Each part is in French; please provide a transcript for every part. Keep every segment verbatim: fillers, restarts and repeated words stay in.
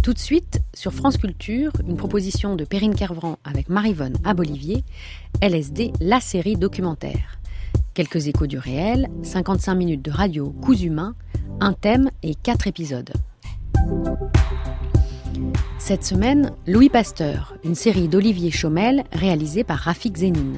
Tout de suite, sur France Culture, une proposition de Perrine Kervran avec Maryvonne Abolivier, L S D, la série documentaire. Quelques échos du réel, cinquante-cinq minutes de radio coups humains, un thème et quatre épisodes. Cette semaine, Louis Pasteur, une série d'Olivier Chaumel réalisée par Rafik Zénine.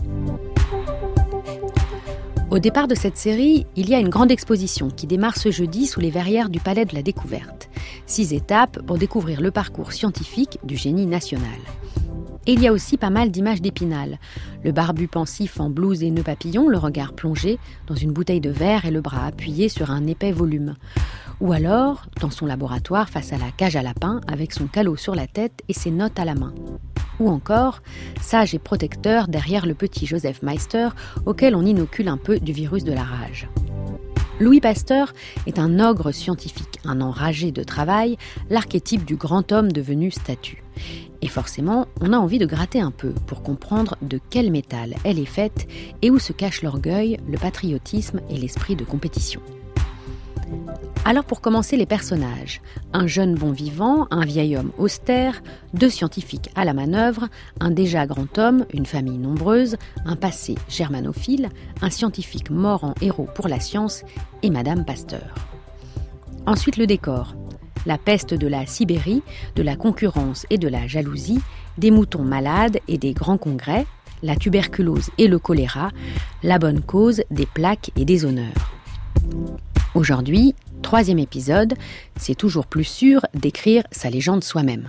Au départ de cette série, il y a une grande exposition qui démarre ce jeudi sous les verrières du Palais de la Découverte. Six étapes pour découvrir le parcours scientifique du génie national. Et il y a aussi pas mal d'images d'Épinal. Le barbu pensif en blouse et nœud papillon, le regard plongé dans une bouteille de verre et le bras appuyé sur un épais volume. Ou alors, dans son laboratoire face à la cage à lapins, avec son calot sur la tête et ses notes à la main. Ou encore, sage et protecteur derrière le petit Joseph Meister, auquel on inocule un peu du virus de la rage. Louis Pasteur est un ogre scientifique, un enragé de travail, l'archétype du grand homme devenu statue. Et forcément, on a envie de gratter un peu pour comprendre de quel métal elle est faite et où se cachent l'orgueil, le patriotisme et l'esprit de compétition. Alors pour commencer, les personnages. Un jeune bon vivant, un vieil homme austère, deux scientifiques à la manœuvre, un déjà grand homme, une famille nombreuse, un passé germanophile, un scientifique mort en héros pour la science et Madame Pasteur. Ensuite le décor. La peste de la Sibérie, de la concurrence et de la jalousie, des moutons malades et des grands congrès, la tuberculose et le choléra, la bonne cause, des plaques et des honneurs. Aujourd'hui, troisième épisode, c'est toujours plus sûr d'écrire sa légende soi-même.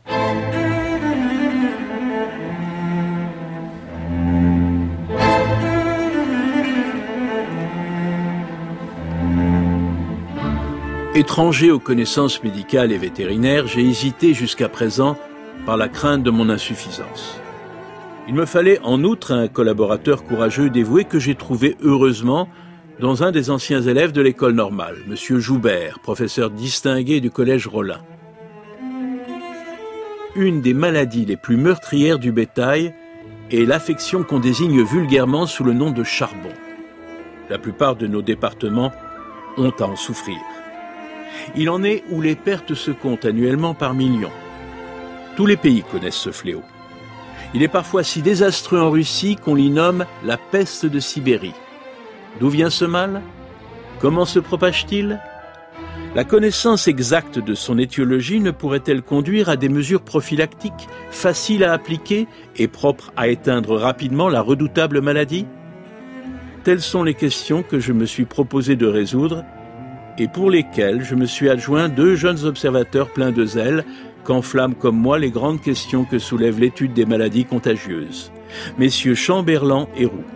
Étranger aux connaissances médicales et vétérinaires, j'ai hésité jusqu'à présent par la crainte de mon insuffisance. Il me fallait en outre un collaborateur courageux et dévoué que j'ai trouvé heureusement dans un des anciens élèves de l'école normale, M. Joubert, professeur distingué du collège Rollin. Une des maladies les plus meurtrières du bétail est l'affection qu'on désigne vulgairement sous le nom de charbon. La plupart de nos départements ont à en souffrir. Il en est où les pertes se comptent annuellement par millions. Tous les pays connaissent ce fléau. Il est parfois si désastreux en Russie qu'on l'y nomme la peste de Sibérie. D'où vient ce mal ? Comment se propage-t-il ? La connaissance exacte de son étiologie ne pourrait-elle conduire à des mesures prophylactiques, faciles à appliquer et propres à éteindre rapidement la redoutable maladie ? Telles sont les questions que je me suis proposé de résoudre et pour lesquelles je me suis adjoint deux jeunes observateurs pleins de zèle qu'enflamment comme moi les grandes questions que soulève l'étude des maladies contagieuses, messieurs Chamberland et Roux.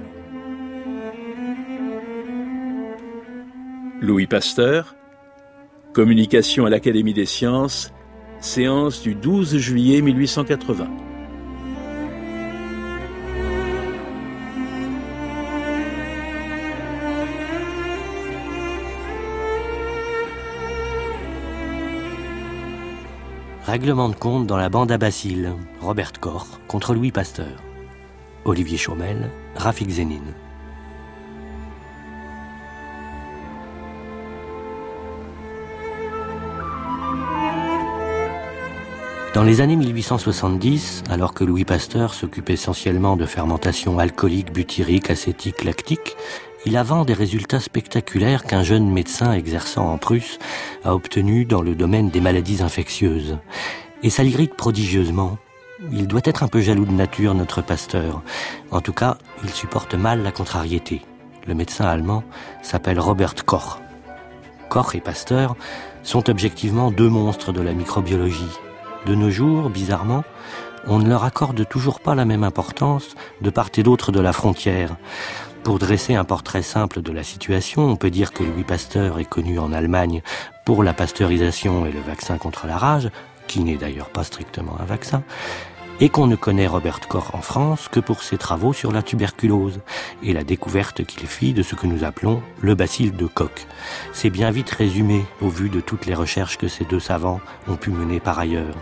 Louis Pasteur, communication à l'Académie des sciences, séance du douze juillet mille huit cent quatre-vingts. Règlement de compte dans la bande à bacilles, Robert Koch contre Louis Pasteur. Olivier Chaumel, Rafik Zénine. Dans les années mille huit cent soixante-dix, alors que Louis Pasteur s'occupe essentiellement de fermentation alcoolique, butyrique, acétique, lactique, il invente des résultats spectaculaires qu'un jeune médecin exerçant en Prusse a obtenus dans le domaine des maladies infectieuses. Et ça l'irrite prodigieusement. Il doit être un peu jaloux de nature, notre Pasteur. En tout cas, il supporte mal la contrariété. Le médecin allemand s'appelle Robert Koch. Koch et Pasteur sont objectivement deux monstres de la microbiologie. De nos jours, bizarrement, on ne leur accorde toujours pas la même importance de part et d'autre de la frontière. Pour dresser un portrait simple de la situation, on peut dire que Louis Pasteur est connu en Allemagne pour la pasteurisation et le vaccin contre la rage, qui n'est d'ailleurs pas strictement un vaccin, et qu'on ne connaît Robert Koch en France que pour ses travaux sur la tuberculose et la découverte qu'il fit de ce que nous appelons le bacille de Koch. C'est bien vite résumé au vu de toutes les recherches que ces deux savants ont pu mener par ailleurs.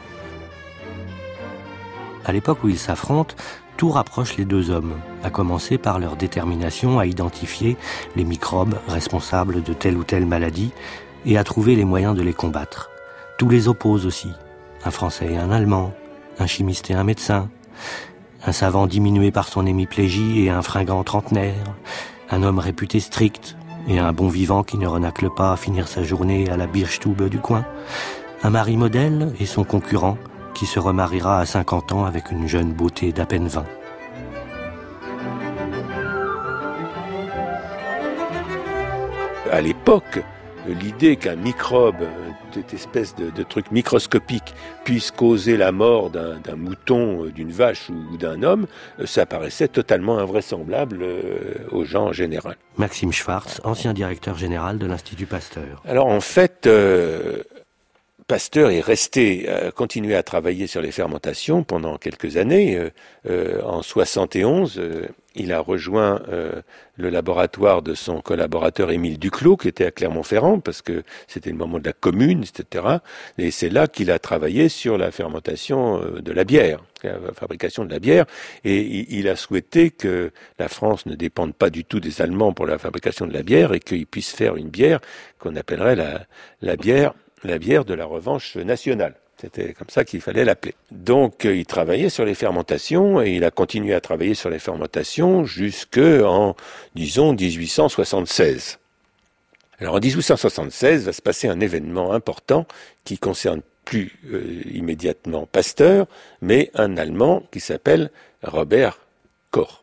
À l'époque où ils s'affrontent, tout rapproche les deux hommes, à commencer par leur détermination à identifier les microbes responsables de telle ou telle maladie et à trouver les moyens de les combattre. Tout les oppose aussi, un Français et un Allemand, un chimiste et un médecin, un savant diminué par son hémiplégie et un fringant trentenaire, un homme réputé strict et un bon vivant qui ne renacle pas à finir sa journée à la Bierstube du coin, un mari modèle et son concurrent qui se remariera à cinquante ans avec une jeune beauté d'à peine vingt. À l'époque, l'idée qu'un microbe, cette espèce de, de truc microscopique, puisse causer la mort d'un, d'un mouton, d'une vache ou d'un homme, ça paraissait totalement invraisemblable aux gens en général. Maxime Schwartz, ancien directeur général de l'Institut Pasteur. Alors en fait, euh, Pasteur est resté, a continué à travailler sur les fermentations pendant quelques années. Euh, euh, en soixante et onze, euh, il a rejoint euh, le laboratoire de son collaborateur Émile Duclos, qui était à Clermont-Ferrand, parce que c'était le moment de la Commune, et cetera. Et c'est là qu'il a travaillé sur la fermentation de la bière, la fabrication de la bière. Et il a souhaité que la France ne dépende pas du tout des Allemands pour la fabrication de la bière, et qu'il puisse faire une bière qu'on appellerait la, la bière, la bière de la revanche nationale. C'était comme ça qu'il fallait l'appeler. Donc, il travaillait sur les fermentations et il a continué à travailler sur les fermentations jusqu'en, disons, dix-huit cent soixante-seize. Alors, en dix-huit cent soixante-seize va se passer un événement important qui concerne plus euh, immédiatement Pasteur, mais un Allemand qui s'appelle Robert Koch.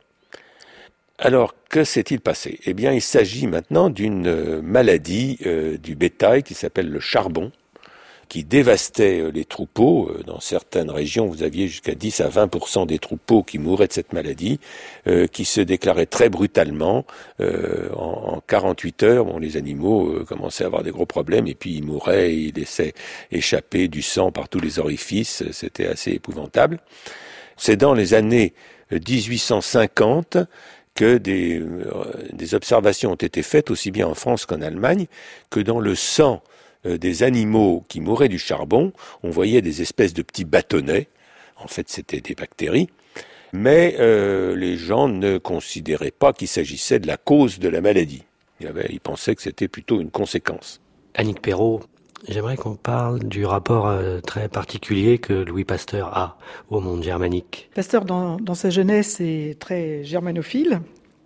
Alors, que s'est-il passé ? Eh bien, il s'agit maintenant d'une maladie euh, du bétail qui s'appelle le charbon, qui dévastait les troupeaux. Dans certaines régions, vous aviez jusqu'à dix à vingt pour cent des troupeaux qui mouraient de cette maladie, euh, qui se déclarait très brutalement. Euh, en, en quarante-huit heures, bon, les animaux euh, commençaient à avoir des gros problèmes, et puis ils mouraient, et ils laissaient échapper du sang par tous les orifices. C'était assez épouvantable. C'est dans les années dix-huit cent cinquante que des, euh, des observations ont été faites, aussi bien en France qu'en Allemagne, que dans le sang des animaux qui mouraient du charbon, on voyait des espèces de petits bâtonnets. En fait, c'était des bactéries. Mais euh, les gens ne considéraient pas qu'il s'agissait de la cause de la maladie. Ils, avaient, ils pensaient que c'était plutôt une conséquence. Annick Perrault, j'aimerais qu'on parle du rapport euh, très particulier que Louis Pasteur a au monde germanique. Pasteur, dans, dans sa jeunesse, est très germanophile.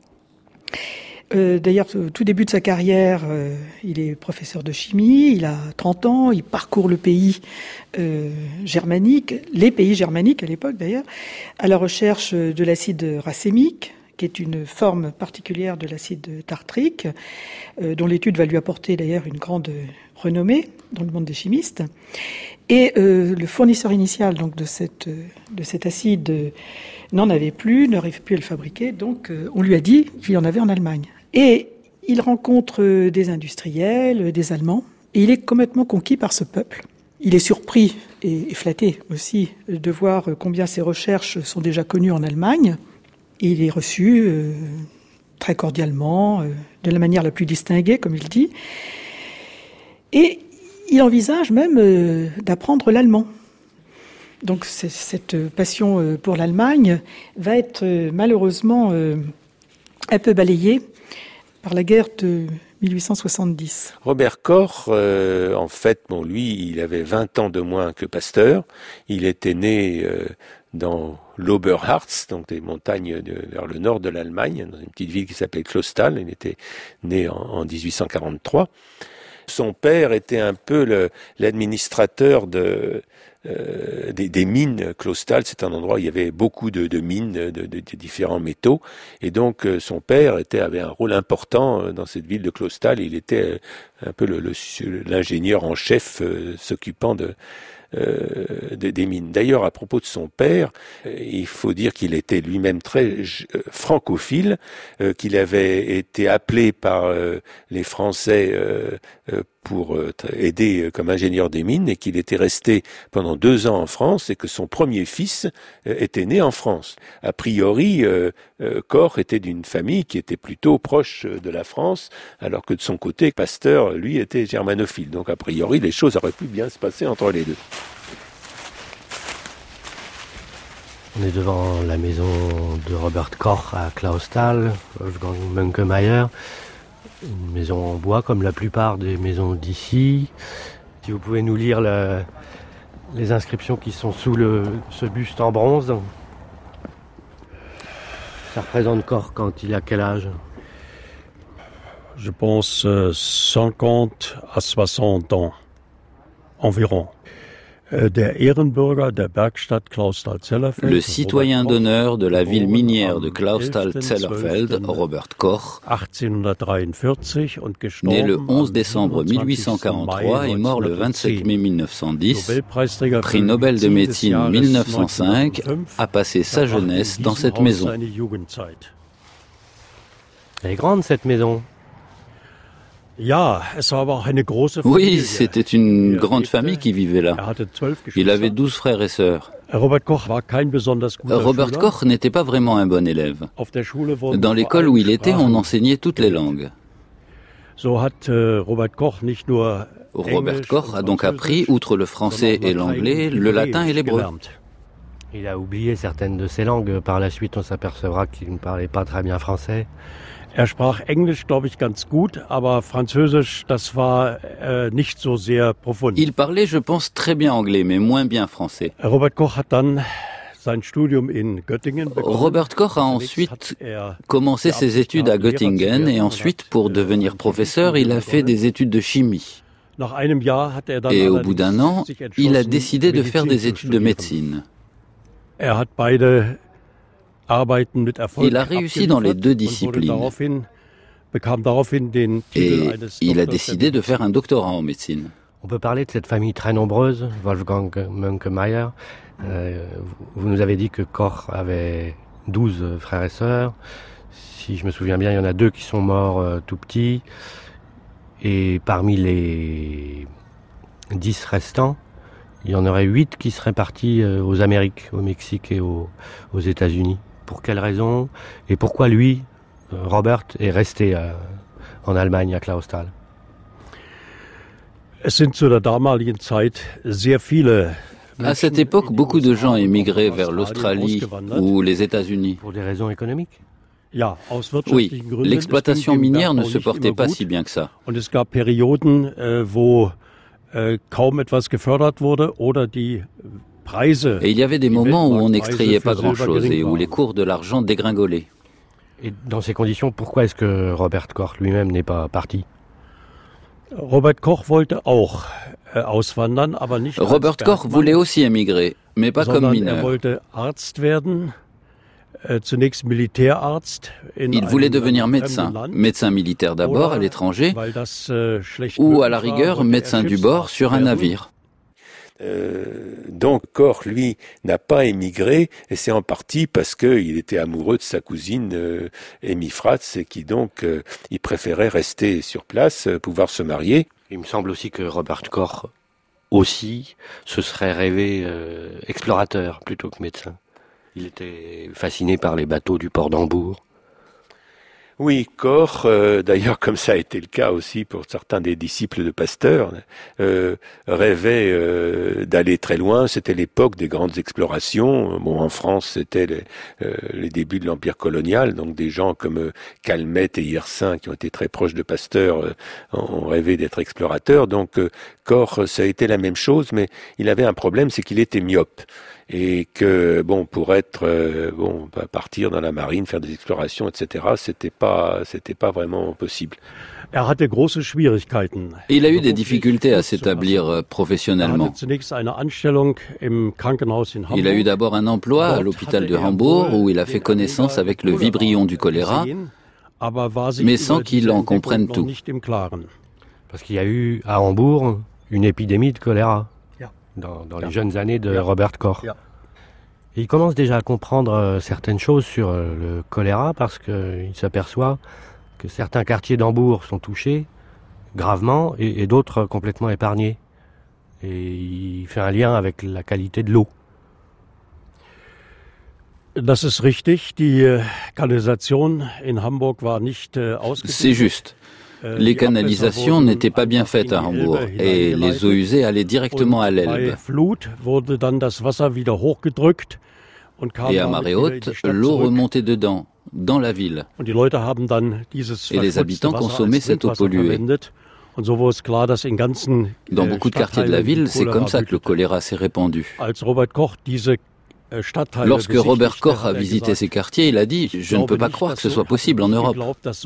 Euh, d'ailleurs, au tout début de sa carrière, euh, il est professeur de chimie, il a trente ans, il parcourt le pays euh, germanique, les pays germaniques à l'époque d'ailleurs, à la recherche de l'acide racémique, qui est une forme particulière de l'acide tartrique, euh, dont l'étude va lui apporter d'ailleurs une grande renommée dans le monde des chimistes. Et euh, le fournisseur initial donc de, cette, de cet acide euh, n'en avait plus, n'arrive plus à le fabriquer, donc euh, on lui a dit qu'il y en avait en Allemagne. Et il rencontre des industriels, des Allemands, et il est complètement conquis par ce peuple. Il est surpris et flatté aussi de voir combien ses recherches sont déjà connues en Allemagne. Et il est reçu euh, très cordialement, euh, de la manière la plus distinguée, comme il dit. Et il envisage même euh, d'apprendre l'allemand. Donc c'est, cette passion euh, pour l'Allemagne va être euh, malheureusement euh, un peu balayée par la guerre de dix-huit cent soixante-dix. Robert Koch, euh, en fait, bon, lui, il avait vingt ans de moins que Pasteur. Il était né euh, dans l'Oberharz, donc des montagnes de, vers le nord de l'Allemagne, dans une petite ville qui s'appelait Clausthal. Il était né en, en dix-huit cent quarante-trois. Son père était un peu le, l'administrateur de, euh, des, des mines. Clausthal, c'est un endroit où il y avait beaucoup de, de mines de, de, de différents métaux. Et donc, euh, son père était, avait un rôle important dans cette ville de Clausthal. Il était euh, un peu le, le, l'ingénieur en chef euh, s'occupant de, euh, de, des mines. D'ailleurs, à propos de son père, euh, il faut dire qu'il était lui-même très euh, francophile, euh, qu'il avait été appelé par euh, les Français euh, euh, pour euh, aider euh, comme ingénieur des mines, et qu'il était resté pendant deux ans en France, et que son premier fils euh, était né en France. A priori, euh, euh, Koch était d'une famille qui était plutôt proche de la France, alors que de son côté, Pasteur, lui, était germanophile. Donc a priori, les choses auraient pu bien se passer entre les deux. On est devant la maison de Robert Koch à Clausthal, Wolfgang Mönkemeyer. Une maison en bois, comme la plupart des maisons d'ici. Si vous pouvez nous lire le, les inscriptions qui sont sous le, ce buste en bronze. Ça représente Koch quand il a quel âge? Je pense euh, cinquante à soixante ans environ. Le citoyen d'honneur de la ville minière de Clausthal-Zellerfeld, Robert Koch, né le onze décembre mille huit cent quarante-trois et mort le vingt-sept mai mille neuf cent dix, prix Nobel de médecine mille neuf cent cinq, a passé sa jeunesse dans cette maison. Elle est grande cette maison. Oui, c'était une grande famille qui vivait là. Il avait douze frères et sœurs. Robert Koch n'était pas vraiment un bon élève. Dans l'école où il était, on enseignait toutes les langues. Robert Koch a donc appris, outre le français et l'anglais, le latin et l'hébreu. Il a oublié certaines de ces langues. Par la suite, on s'apercevra qu'il ne parlait pas très bien français. Er sprach Englisch, glaube ich, ganz gut, aber Französisch, das war äh, nicht so sehr profund. Il parlait, je pense, très bien anglais, mais moins bien français. Robert Koch hat dann sein Studium in Göttingen begonnen. Robert Koch a ensuite commencé ses études à Göttingen et ensuite, pour devenir professeur, il a fait des études de chimie. Et au bout d'un an, il a décidé de faire des études de médecine. Er hat beide Il a réussi dans les deux disciplines et il a décidé de faire un doctorat en médecine. On peut parler de cette famille très nombreuse, Wolfgang Mönkemeyer. Euh, vous nous avez dit que Koch avait douze frères et sœurs. Si je me souviens bien, il y en a deux qui sont morts euh, tout petits. Et parmi les dix restants, il y en aurait huit qui seraient partis euh, aux Amériques, au Mexique et aux, aux États-Unis. Pour quelles raisons? Et pourquoi lui, Robert, est resté euh, en Allemagne, à Clausthal? À cette époque, beaucoup de gens émigraient vers l'Australie ou les États-Unis. Pour des raisons économiques? Oui, l'exploitation minière ne se portait pas si bien que ça. Et il y avait des moments où on n'extrayait pas grand-chose et où les cours de l'argent dégringolaient. Et dans ces conditions, pourquoi est-ce que Robert Koch lui-même n'est pas parti? Robert Koch wollte auch auswandern, aber nicht. Robert Koch voulait aussi émigrer, mais pas comme mineur. Er wollte Arzt werden, zunächst Militärarzt. Il voulait devenir médecin, médecin militaire d'abord à l'étranger, ou à la rigueur médecin du bord sur un navire. Euh, donc Koch, lui, n'a pas émigré, et c'est en partie parce qu'il était amoureux de sa cousine euh, Amy Fratz, et qui donc, euh, il préférait rester sur place, euh, pouvoir se marier. Il me semble aussi que Robert Koch aussi se serait rêvé euh, explorateur plutôt que médecin. Il était fasciné par les bateaux du port d'Hambourg. Oui, Koch, euh, d'ailleurs comme ça a été le cas aussi pour certains des disciples de Pasteur, euh, rêvait euh, d'aller très loin. C'était l'époque des grandes explorations. Bon, en France, c'était les, euh, les débuts de l'Empire colonial, donc des gens comme euh, Calmette et Yersin, qui ont été très proches de Pasteur, euh, ont rêvé d'être explorateurs. Donc euh, Koch, ça a été la même chose, mais il avait un problème, c'est qu'il était myope. Et que, bon, pour être, euh, bon, partir dans la marine, faire des explorations, et cetera, c'était pas, c'était pas vraiment possible. Er hatte große Schwierigkeiten. Il a eu des difficultés à s'établir professionnellement. Il a eu d'abord un emploi à l'hôpital de Hambourg où il a fait connaissance avec le vibrion du choléra, mais sans qu'il en comprenne tout. Parce qu'il y a eu à Hambourg une épidémie de choléra. Dans, dans les jeunes années de Robert Koch. Et il commence déjà à comprendre euh, certaines choses sur euh, le choléra parce qu'il s'aperçoit que certains quartiers d'Hambourg sont touchés gravement et, et d'autres complètement épargnés. Et il fait un lien avec la qualité de l'eau. Das ist richtig. Die Kanalisation in Hamburg war nicht ausgebaut. C'est juste. Les canalisations n'étaient pas bien faites à Hambourg et les eaux usées allaient directement à l'Elbe. Et à marée haute, l'eau remontait dedans, dans la ville. Et les habitants consommaient cette eau polluée. Dans beaucoup de quartiers de la ville, c'est comme ça que le choléra s'est répandu. Lorsque Robert Koch a visité ces quartiers, il a dit « Je ne peux pas croire que ce soit possible en Europe ».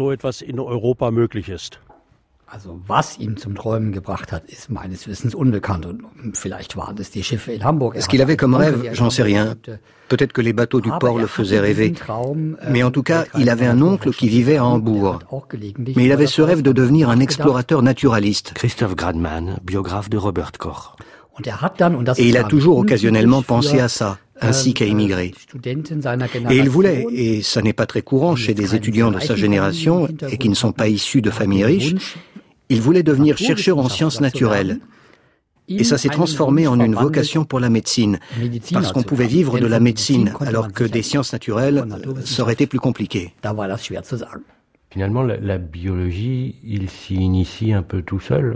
Also was ihn zum Träumen gebracht hat, ist meines Wissens unbekannt. Und vielleicht waren es die Schiffe in Hamburg. Ce qu'il avait comme rêve, j'en sais rien. Peut-être que les bateaux du port le faisaient rêver. Mais en tout cas, il avait un oncle qui vivait à Hambourg. Mais il avait ce rêve de devenir un explorateur naturaliste. Christoph Gradman, biographe de Robert Koch. Et il a toujours occasionnellement pensé à ça, ainsi qu'à immigrer. Et il voulait, et ça n'est pas très courant chez des étudiants de sa génération et qui ne sont pas issus de familles riches, il voulait devenir chercheur en sciences naturelles. Et ça s'est transformé en une vocation pour la médecine, parce qu'on pouvait vivre de la médecine, alors que des sciences naturelles, ça aurait été plus compliqué. Finalement, la, la biologie, il s'y initie un peu tout seul.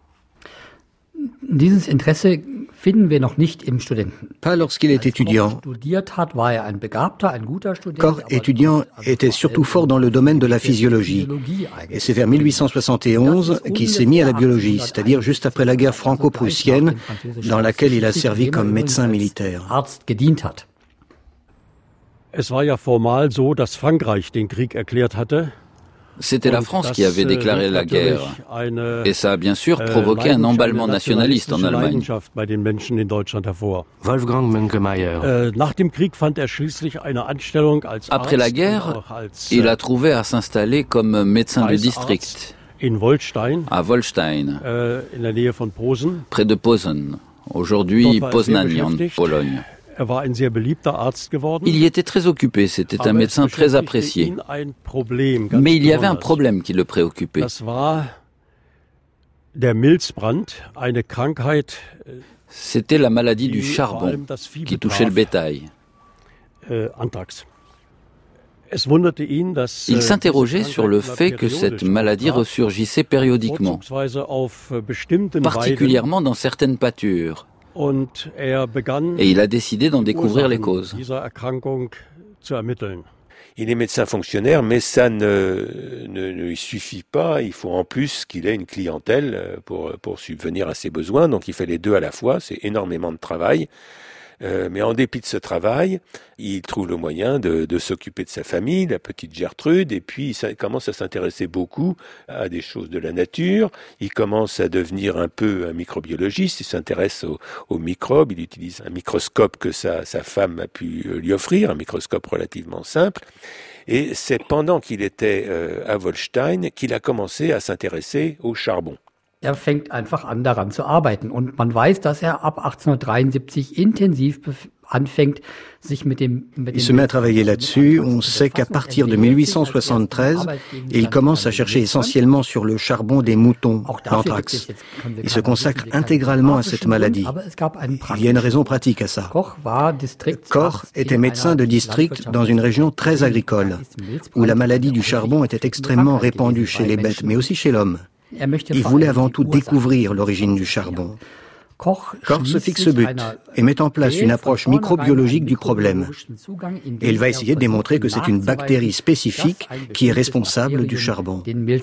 Dieses Interesse finden wir noch nicht im Studenten. Pas lorsqu'il est étudiant. Koch, étudiant, était surtout fort dans le domaine de la physiologie. Et c'est vers mille huit cent soixante et onze qu'il s'est mis à la biologie, c'est-à-dire juste après la guerre franco-prussienne, dans laquelle il a servi comme médecin militaire. Es war ja formal so, dass Frankreich den Krieg erklärt hatte. C'était la France qui avait déclaré la guerre. Et ça a bien sûr provoqué un emballement nationaliste en Allemagne. Wolfgang Münkemeyer. Après la guerre, il a trouvé à s'installer comme médecin de district à Wolstein, près de Posen, aujourd'hui Poznań en Pologne. Il y était très occupé, c'était un médecin très apprécié. Mais il y avait un problème qui le préoccupait. C'était la maladie du charbon qui touchait le bétail. Il s'interrogeait sur le fait que cette maladie ressurgissait périodiquement, particulièrement dans certaines pâtures. Et il a décidé d'en découvrir les causes. Il est médecin fonctionnaire, mais ça ne, ne, ne lui suffit pas. Il faut en plus qu'il ait une clientèle pour, pour subvenir à ses besoins. Donc il fait les deux à la fois. C'est énormément de travail. Euh, mais en dépit de ce travail, il trouve le moyen de, de s'occuper de sa famille, la petite Gertrude, et puis il commence à s'intéresser beaucoup à des choses de la nature. Il commence à devenir un peu un microbiologiste, il s'intéresse aux, aux microbes, il utilise un microscope que sa, sa femme a pu lui offrir, un microscope relativement simple. Et c'est pendant qu'il était euh, à Wolstein qu'il a commencé à s'intéresser au charbon. Er fängt einfach an, daran zu arbeiten. Und man weiß, dass er ab achtzehnhundertdreiundsiebzig intensiv anfängt, sich mit dem... Mit il se met à travailler là-dessus. On sait qu'à partir de mille huit cent soixante-treize, il commence à chercher essentiellement sur le charbon des moutons, l'anthrax. Il se consacre intégralement à cette maladie. Il y a une raison pratique à ça. Koch était médecin de district dans une région très agricole, où la maladie du charbon était extrêmement répandue chez les bêtes, mais aussi chez l'homme. Il voulait avant tout découvrir l'origine du charbon. Koch se fixe ce but et met en place une approche microbiologique du problème. Et il va essayer de démontrer que c'est une bactérie spécifique qui est responsable du charbon.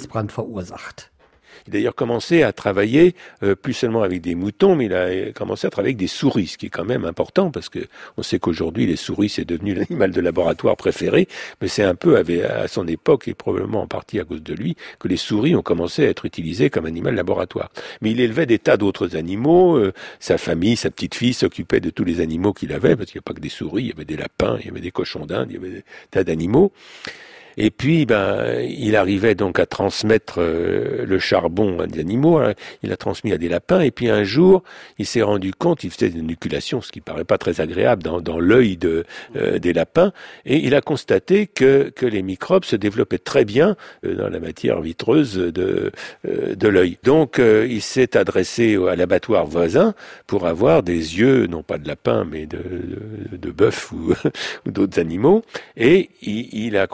Il a d'ailleurs commencé à travailler euh, plus seulement avec des moutons, mais il a commencé à travailler avec des souris, ce qui est quand même important parce que on sait qu'aujourd'hui les souris c'est devenu l'animal de laboratoire préféré, mais c'est un peu à son époque et probablement en partie à cause de lui que les souris ont commencé à être utilisées comme animal de laboratoire. Mais il élevait des tas d'autres animaux, euh, sa famille, sa petite fille s'occupait de tous les animaux qu'il avait parce qu'il n'y a pas que des souris, il y avait des lapins, il y avait des cochons d'Inde, il y avait des tas d'animaux. Et puis, ben, il arrivait donc à transmettre euh, le charbon à des animaux. Hein. Il a transmis à des lapins. Et puis un jour, il s'est rendu compte, il faisait une inoculation, ce qui paraît pas très agréable, dans, dans l'œil de, euh, des lapins. Et il a constaté que, que les microbes se développaient très bien euh, dans la matière vitreuse de, euh, de l'œil. Donc, euh, il s'est adressé à l'abattoir voisin pour avoir des yeux, non pas de lapin, mais de, de, de bœuf ou, ou d'autres animaux. Et il, il a constaté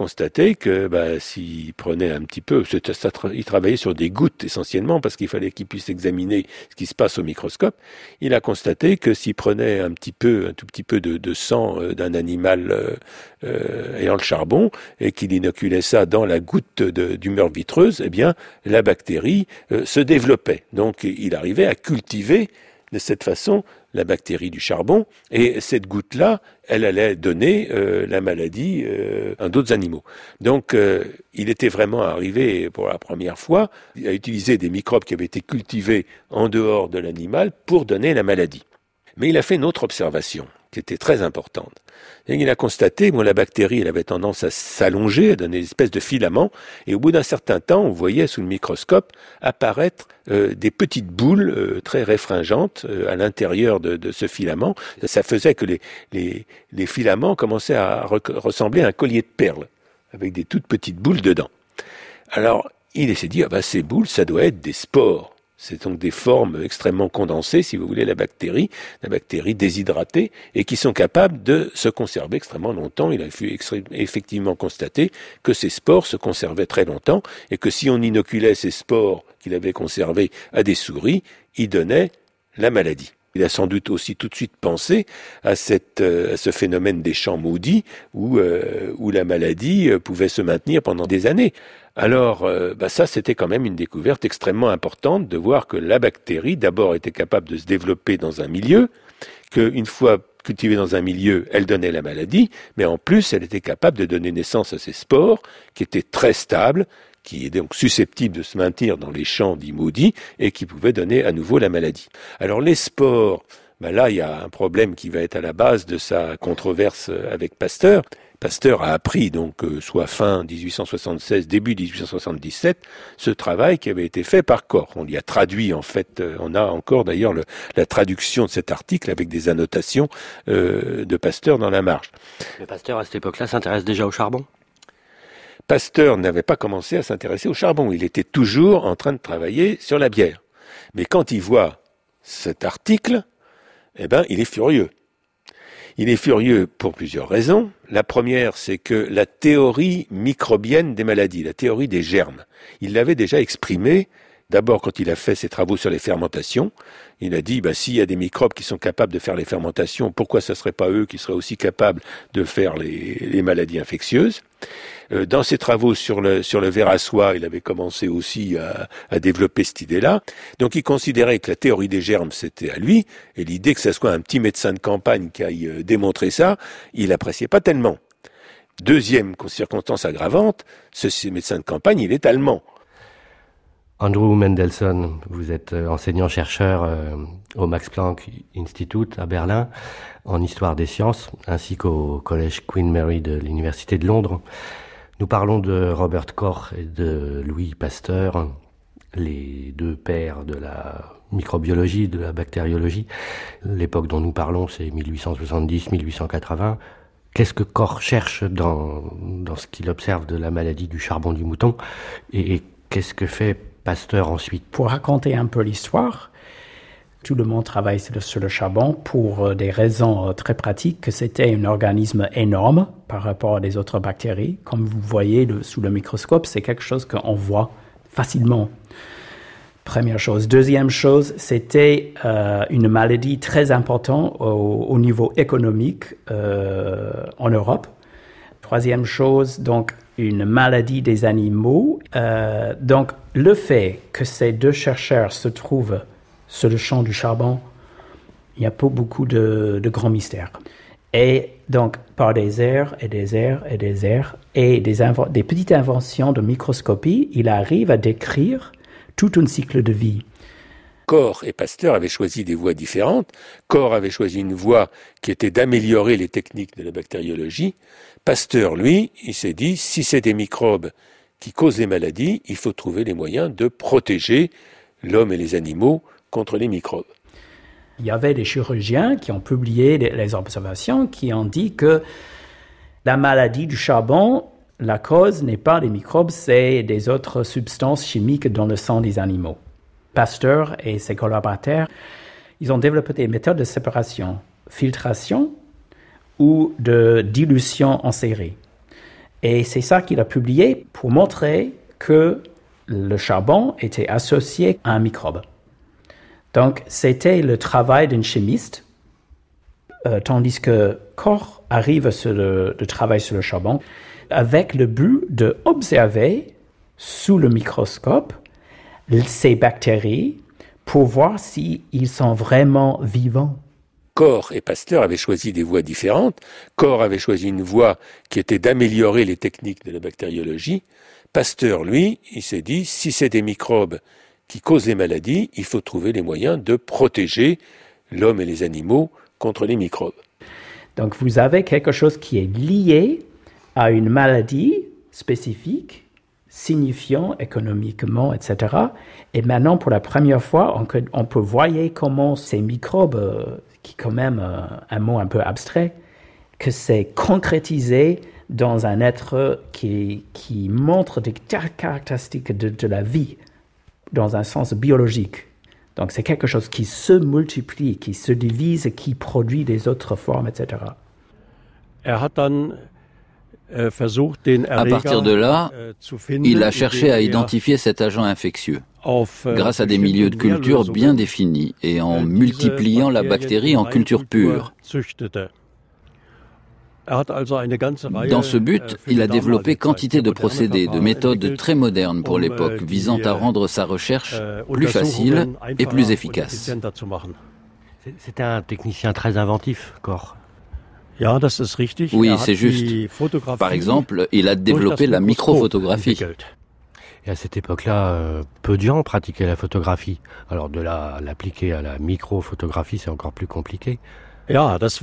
constaté que bah, s'il prenait un petit peu, ça, ça, il travaillait sur des gouttes essentiellement parce qu'il fallait qu'il puisse examiner ce qui se passe au microscope. Il a constaté que s'il prenait un petit peu, un tout petit peu de, de sang euh, d'un animal euh, euh, ayant le charbon et qu'il inoculait ça dans la goutte de, d'humeur vitreuse, eh bien la bactérie euh, se développait. Donc il arrivait à cultiver de cette façon la bactérie du charbon, et cette goutte-là, elle allait donner euh, la maladie euh, à d'autres animaux. Donc, euh, il était vraiment arrivé pour la première fois à utiliser des microbes qui avaient été cultivés en dehors de l'animal pour donner la maladie. Mais il a fait une autre observation qui était très importante. Et il a constaté que bon, la bactérie elle avait tendance à s'allonger, à donner une espèce de filament, et au bout d'un certain temps, on voyait sous le microscope apparaître euh, des petites boules euh, très réfringentes euh, à l'intérieur de, de ce filament. Ça faisait que les, les, les filaments commençaient à re- ressembler à un collier de perles, avec des toutes petites boules dedans. Alors, il s'est dit, ah ben, ces boules, ça doit être des spores. C'est donc des formes extrêmement condensées, si vous voulez, la bactérie, la bactérie déshydratée, et qui sont capables de se conserver extrêmement longtemps. Il a pu effectivement constater que ces spores se conservaient très longtemps, et que si on inoculait ces spores qu'il avait conservés à des souris, ils donnaient la maladie. Il a sans doute aussi tout de suite pensé à, cette, à ce phénomène des champs maudits, où, euh, où la maladie pouvait se maintenir pendant des années. Alors, euh, bah ça, c'était quand même une découverte extrêmement importante de voir que la bactérie, d'abord, était capable de se développer dans un milieu, qu'une fois cultivée dans un milieu, elle donnait la maladie, mais en plus, elle était capable de donner naissance à ces spores, qui étaient très stables, qui étaient donc susceptibles de se maintenir dans les champs dits maudits, et qui pouvaient donner à nouveau la maladie. Alors, les spores, bah là, il y a un problème qui va être à la base de sa controverse avec Pasteur. Pasteur a appris, donc, euh, soit fin dix-huit cent soixante-seize, début dix-huit cent soixante-dix-sept, ce travail qui avait été fait par Koch. On l'y a traduit, en fait, euh, on a encore d'ailleurs le, la traduction de cet article avec des annotations euh, de Pasteur dans la marge. Mais Pasteur, à cette époque-là, s'intéresse déjà au charbon ? Pasteur n'avait pas commencé à s'intéresser au charbon. Il était toujours en train de travailler sur la bière. Mais quand il voit cet article, eh ben, il est furieux. Il est furieux pour plusieurs raisons. La première, c'est que la théorie microbienne des maladies, la théorie des germes, il l'avait déjà exprimée. D'abord, quand il a fait ses travaux sur les fermentations, il a dit, bah, s'il y a des microbes qui sont capables de faire les fermentations, pourquoi ce ne serait pas eux qui seraient aussi capables de faire les, les maladies infectieuses? Euh, dans ses travaux sur le, sur le ver à soie, il avait commencé aussi à, à développer cette idée-là. Donc, il considérait que la théorie des germes, c'était à lui, et l'idée que ce soit un petit médecin de campagne qui aille euh, démontrer ça, il appréciait pas tellement. Deuxième circonstance aggravante, ce médecin de campagne, il est allemand. Andrew Mendelsohn, vous êtes enseignant-chercheur euh, au Max Planck Institute à Berlin, en histoire des sciences, ainsi qu'au collège Queen Mary de l'Université de Londres. Nous parlons de Robert Koch et de Louis Pasteur, les deux pères de la microbiologie, de la bactériologie. L'époque dont nous parlons, c'est mille huit cent soixante-dix à mille huit cent quatre-vingts. Qu'est-ce que Koch cherche dans, dans ce qu'il observe de la maladie du charbon du mouton, et, et qu'est-ce que fait Pasteur ensuite? Pour raconter un peu l'histoire, tout le monde travaille sur le charbon pour des raisons très pratiques, que c'était un organisme énorme par rapport à des autres bactéries. Comme vous voyez le, sous le microscope, c'est quelque chose qu'on voit facilement. Première chose. Deuxième chose, c'était euh, une maladie très importante au, au niveau économique euh, en Europe. Troisième chose, donc, une maladie des animaux. Euh, donc, le fait que ces deux chercheurs se trouvent sur le champ du charbon, il n'y a pas beaucoup de, de grands mystères. Et donc, par des heures et des heures et des heures et des, invo- des petites inventions de microscopie, il arrive à décrire tout un cycle de vie. Koch et Pasteur avaient choisi des voies différentes. Koch avait choisi une voie qui était d'améliorer les techniques de la bactériologie. Pasteur, lui, il s'est dit, si c'est des microbes qui causent les maladies, il faut trouver les moyens de protéger l'homme et les animaux contre les microbes. Il y avait des chirurgiens qui ont publié les observations qui ont dit que la maladie du charbon, la cause n'est pas des microbes, c'est des autres substances chimiques dans le sang des animaux. Pasteur et ses collaborateurs, ils ont développé des méthodes de séparation, filtration ou de dilution en série. Et c'est ça qu'il a publié pour montrer que le charbon était associé à un microbe. Donc, c'était le travail d'un chimiste, euh, tandis que Koch arrive sur le, le travail sur le charbon avec le but d'observer sous le microscope ces bactéries pour voir s'ils sont vraiment vivants. Koch et Pasteur avaient choisi des voies différentes. Koch avait choisi une voie qui était d'améliorer les techniques de la bactériologie. Pasteur, lui, il s'est dit, si c'est des microbes qui causent des maladies, il faut trouver les moyens de protéger l'homme et les animaux contre les microbes. Donc vous avez quelque chose qui est lié à une maladie spécifique, signifiant économiquement, et cetera. Et maintenant, pour la première fois, on peut, on peut voir comment ces microbes, euh, qui est quand même euh, un mot un peu abstrait, que c'est concrétisé dans un être qui, qui montre des caractéristiques de, de la vie, dans un sens biologique. Donc c'est quelque chose qui se multiplie, qui se divise, qui produit des autres formes, et cetera. À partir de là, il a cherché à identifier cet agent infectieux grâce à des milieux de culture bien définis et en multipliant la bactérie en culture pure. Dans ce but, il a développé quantité de procédés, de méthodes très modernes pour l'époque, visant à rendre sa recherche plus facile et plus efficace. C'était un technicien très inventif, Koch. Oui, c'est juste. Par exemple, il a développé la microphotographie. Et à cette époque-là, euh, peu de gens pratiquaient la photographie. Alors de là à l'appliquer à la microphotographie, c'est encore plus compliqué. Oui,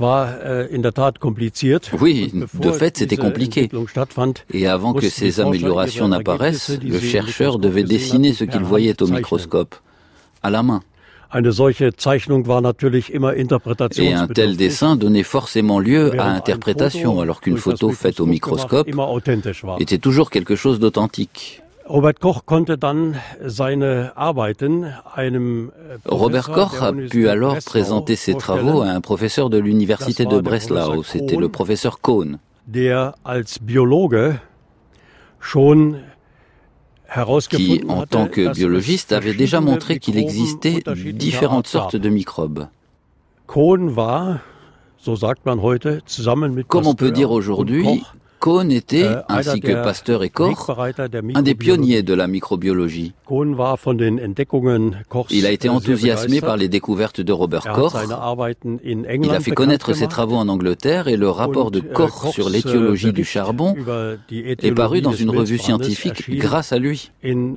de fait, c'était compliqué. Et avant que ces améliorations n'apparaissent, le chercheur devait dessiner ce qu'il voyait au microscope, à la main. Et un tel dessin donnait forcément lieu à interprétation, alors qu'une photo faite au microscope était toujours quelque chose d'authentique. Robert Koch konnte dann seine Arbeiten einem Robert Koch a pu alors présenter ses travaux à un professeur de l'université de Breslau, c'était le professeur Kohn. Der als Biologe schon qui, en tant que biologiste, avait déjà montré qu'il existait différentes sortes de microbes. Kohn war, so sagt man heute, zusammen mit Comme on peut dire aujourd'hui, Kohn était, ainsi que Pasteur et Koch, un des pionniers de la microbiologie. Il a été enthousiasmé par les découvertes de Robert Koch. Il a fait connaître ses travaux en Angleterre et le rapport de Koch sur l'étiologie du charbon est paru dans une revue scientifique grâce à lui.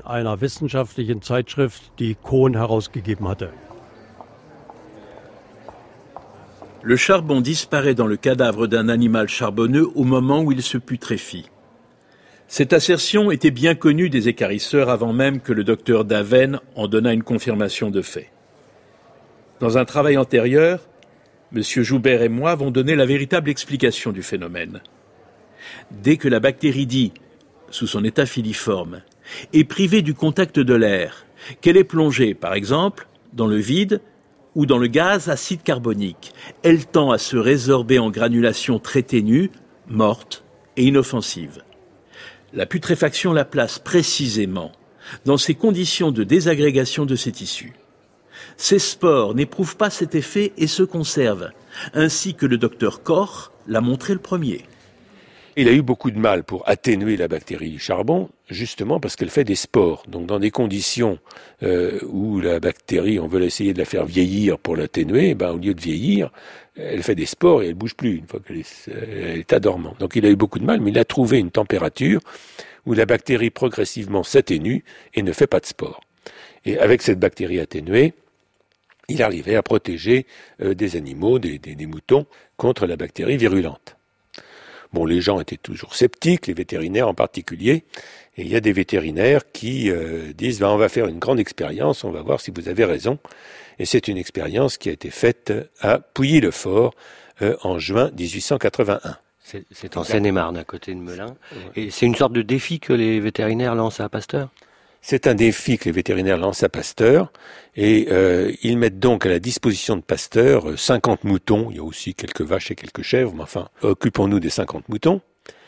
Le charbon disparaît dans le cadavre d'un animal charbonneux au moment où il se putréfie. Cette assertion était bien connue des équarrisseurs avant même que le docteur Daven en donnât une confirmation de fait. Dans un travail antérieur, M. Joubert et moi avons donné la véritable explication du phénomène. Dès que la bactérie dit, sous son état filiforme, est privée du contact de l'air, qu'elle est plongée, par exemple, dans le vide, ou dans le gaz acide carbonique, elle tend à se résorber en granulation très ténue, morte et inoffensive. La putréfaction la place précisément dans ces conditions de désagrégation de ces tissus. Ces spores n'éprouvent pas cet effet et se conservent, ainsi que le docteur Koch l'a montré le premier. Il a eu beaucoup de mal pour atténuer la bactérie du charbon, justement parce qu'elle fait des spores. Donc dans des conditions euh, où la bactérie, on veut essayer de la faire vieillir pour l'atténuer, ben, au lieu de vieillir, elle fait des spores et elle bouge plus une fois qu'elle est, elle est dormante. Donc il a eu beaucoup de mal, mais il a trouvé une température où la bactérie progressivement s'atténue et ne fait pas de spores. Et avec cette bactérie atténuée, il arrivait à protéger euh, des animaux, des, des, des moutons, contre la bactérie virulente. Bon, les gens étaient toujours sceptiques, les vétérinaires en particulier, et il y a des vétérinaires qui euh, disent ben, « on va faire une grande expérience, on va voir si vous avez raison ». Et c'est une expérience qui a été faite à Pouilly-le-Fort euh, en juin dix-huit cent quatre-vingt-un. C'est, c'est en Seine-et-Marne, à côté de Melun. Et c'est une sorte de défi que les vétérinaires lancent à Pasteur ? C'est un défi que les vétérinaires lancent à Pasteur et euh, ils mettent donc à la disposition de Pasteur cinquante moutons, il y a aussi quelques vaches et quelques chèvres, mais enfin, occupons-nous des cinquante moutons.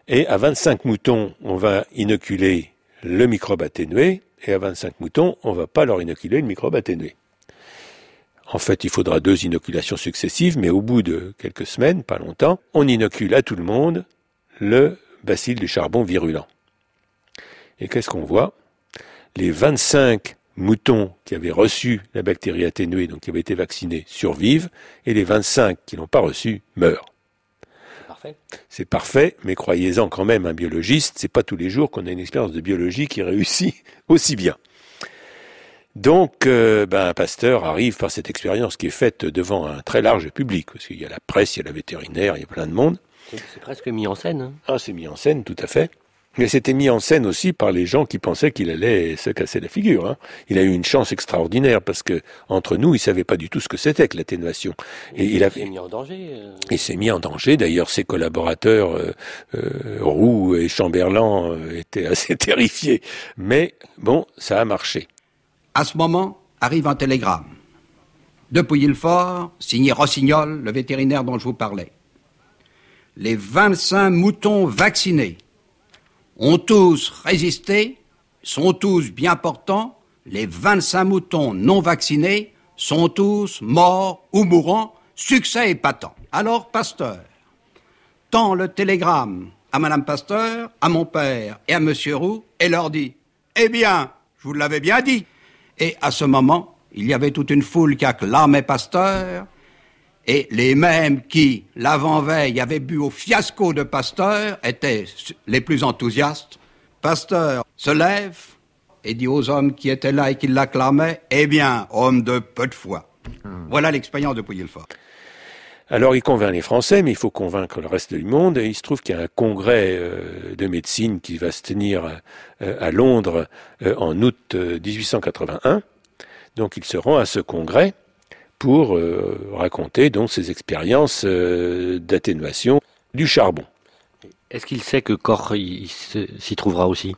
Et à vingt-cinq moutons, on va inoculer le microbe atténué, et à vingt-cinq moutons, on ne va pas leur inoculer le microbe atténué. En fait, il faudra deux inoculations successives, mais au bout de quelques semaines, pas longtemps, on inocule à tout le monde le bacille du charbon virulent. Et qu'est-ce qu'on voit? Les vingt-cinq moutons qui avaient reçu la bactérie atténuée, donc qui avaient été vaccinés, survivent, et les vingt-cinq qui l'ont pas reçue meurent. C'est parfait. C'est parfait, mais croyez-en quand même, un biologiste, c'est pas tous les jours qu'on a une expérience de biologie qui réussit aussi bien. Donc, euh, ben, Pasteur arrive par cette expérience qui est faite devant un très large public, parce qu'il y a la presse, il y a la vétérinaire, il y a plein de monde. C'est, c'est presque mis en scène. Hein. Ah, c'est mis en scène, tout à fait. Mais c'était mis en scène aussi par les gens qui pensaient qu'il allait se casser la figure. Hein. Il a eu une chance extraordinaire parce que entre nous, il savait pas du tout ce que c'était que l'atténuation. Et, et il, il s'est mis en danger. Euh... Il s'est mis en danger. D'ailleurs, ses collaborateurs euh, euh, Roux et Chamberlain euh, étaient assez terrifiés. Mais bon, ça a marché. À ce moment, arrive un télégramme. De Pouilly-le-Fort, signé Rossignol, le vétérinaire dont je vous parlais. Les vingt-cinq moutons vaccinés ont tous résisté, sont tous bien portants. Les vingt-cinq moutons non vaccinés sont tous morts ou mourants. Succès épatant. Alors Pasteur tend le télégramme à Madame Pasteur, à mon père et à Monsieur Roux et leur dit « Eh bien, je vous l'avais bien dit !» Et à ce moment, il y avait toute une foule qui acclamait Pasteur, et les mêmes qui, l'avant-veille, avaient bu au fiasco de Pasteur, étaient les plus enthousiastes. Pasteur se lève et dit aux hommes qui étaient là et qui l'acclamaient, « Eh bien, homme de peu de foi. Hum. » Voilà l'expérience de Pouilly-le-Fort. Alors il convainc les Français, mais il faut convaincre le reste du monde. Et il se trouve qu'il y a un congrès euh, de médecine qui va se tenir euh, à Londres euh, en août euh, dix-huit cent quatre-vingt-un. Donc il se rend à ce congrès pour euh, raconter donc ses expériences euh, d'atténuation du charbon. Est-ce qu'il sait que Koch il, il s'y trouvera aussi?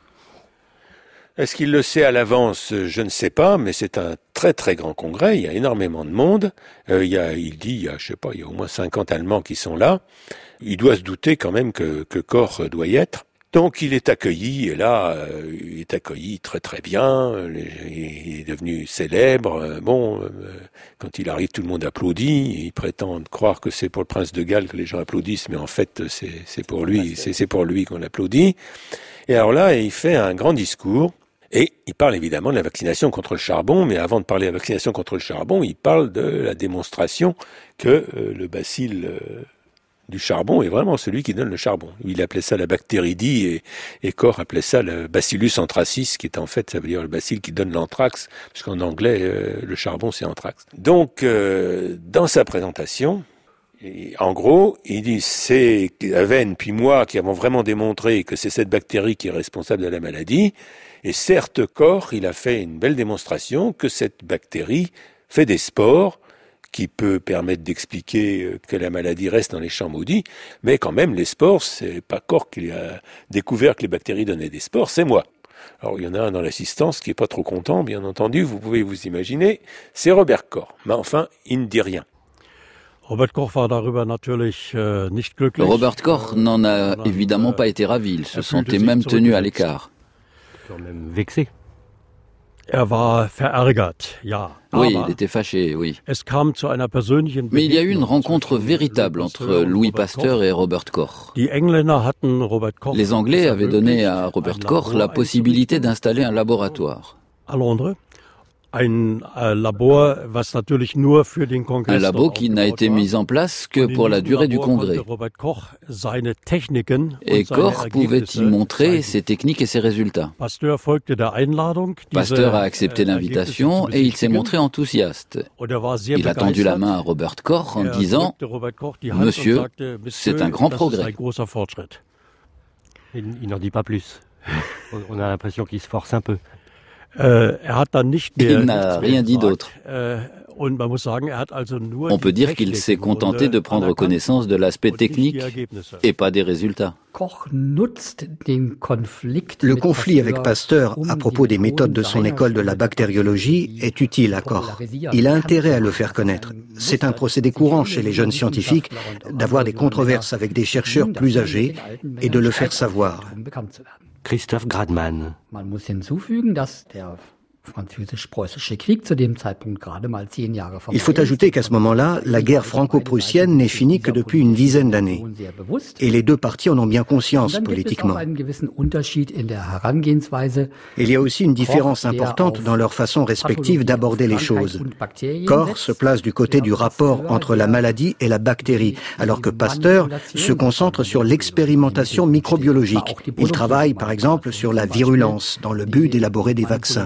Est-ce qu'il le sait à l'avance? Je ne sais pas, mais c'est un très très grand congrès, il y a énormément de monde. Euh, il, y a, il dit, il y a, je sais pas, il y a au moins cinquante Allemands qui sont là. Il doit se douter quand même que, que Koch doit y être. Donc il est accueilli, et là, euh, il est accueilli très très bien, il est devenu célèbre. Bon, euh, quand il arrive, tout le monde applaudit, il prétend croire que c'est pour le prince de Galles que les gens applaudissent, mais en fait, c'est, c'est pour lui, c'est, c'est pour lui qu'on applaudit. Et alors là, il fait un grand discours, et il parle évidemment de la vaccination contre le charbon, mais avant de parler de la vaccination contre le charbon, il parle de la démonstration que euh, le bacille euh, du charbon est vraiment celui qui donne le charbon. Il appelait ça la bactéridie et, et Koch appelait ça le bacillus anthracis, qui est en fait, ça veut dire le bacille qui donne l'anthrax, puisqu'en anglais, euh, le charbon c'est anthrax. Donc, euh, dans sa présentation, et en gros, il dit c'est Aven puis moi qui avons vraiment démontré que c'est cette bactérie qui est responsable de la maladie. Et certes, Koch, il a fait une belle démonstration que cette bactérie fait des spores qui peut permettre d'expliquer que la maladie reste dans les champs maudits, mais quand même, les spores, c'est pas Koch qui a découvert que les bactéries donnaient des spores, c'est moi. Alors, il y en a un dans l'assistance qui est pas trop content, bien entendu, vous pouvez vous imaginer, c'est Robert Koch. Mais enfin, il ne dit rien. Robert Koch war darüber natürlich nicht glücklich. Robert Koch n'en a évidemment pas été ravi, il se sentait même tenu à l'écart. Même vexé. Er war verärgert, ja. Oui, il était fâché, oui. Es kam zu einer persönlichen Mais il y a eu une rencontre véritable entre Louis Pasteur et Robert Koch. Die Engländer hatten Robert Koch Les Anglais avaient donné à Robert Koch la possibilité d'installer un laboratoire. À Londres. Un labo, was natürlich nur für den Kongress un labo qui n'a été mis en place que pour la durée du congrès. Et Koch pouvait y montrer ses techniques et ses résultats. Pasteur a accepté l'invitation et il s'est montré enthousiaste. Il a tendu la main à Robert Koch en disant « Monsieur, c'est un grand progrès ». Il n'en dit pas plus. On a l'impression qu'il se force un peu. Euh, er hat dann nicht mehr, Il n'a rien dit d'autre. Äh, On peut dire qu'il s'est contenté de prendre connaissance de l'aspect technique et pas des résultats. Le conflit avec Pasteur à propos des méthodes de son école de la bactériologie est utile à Koch. Il a intérêt à le faire connaître. C'est un procédé courant chez les jeunes scientifiques d'avoir des controverses avec des chercheurs plus âgés et de le faire savoir. Christoph Gradmann. Il faut ajouter qu'à ce moment-là, la guerre franco-prussienne n'est finie que depuis une dizaine d'années. Et les deux parties en ont bien conscience politiquement. Il y a aussi une différence importante dans leur façon respective d'aborder les choses. Koch se place du côté du rapport entre la maladie et la bactérie, alors que Pasteur se concentre sur l'expérimentation microbiologique. Il travaille par exemple sur la virulence dans le but d'élaborer des vaccins.